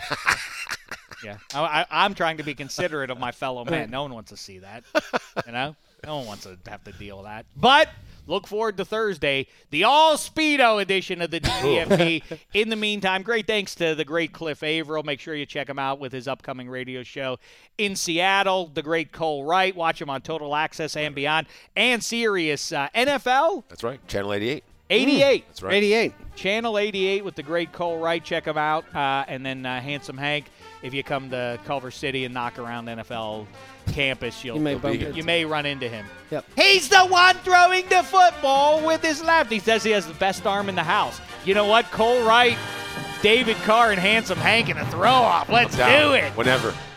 yeah. I, I, I'm trying to be considerate of my fellow man. No one wants to see that. You know, no one wants to have to deal with that. But look forward to Thursday, the all Speedo edition of the D D F P. In the meantime, great thanks to the great Cliff Averill. Make sure you check him out with his upcoming radio show in Seattle. The great Cole Wright. Watch him on Total Access and beyond, and Sirius uh, N F L. That's right. Channel eighty-eight. eighty-eight. That's right. eighty-eight. Channel eighty-eight with the great Cole Wright. Check him out. Uh, and then uh, Handsome Hank, if you come to Culver City and knock around the N F L campus, you'll, You may you'll bump be- into you may run into him. Yep. He's the one throwing the football with his left. He says he has the best arm in the house. You know what? Cole Wright, David Carr, and Handsome Hank in a throw-off. Let's I'm down. do it. Whenever.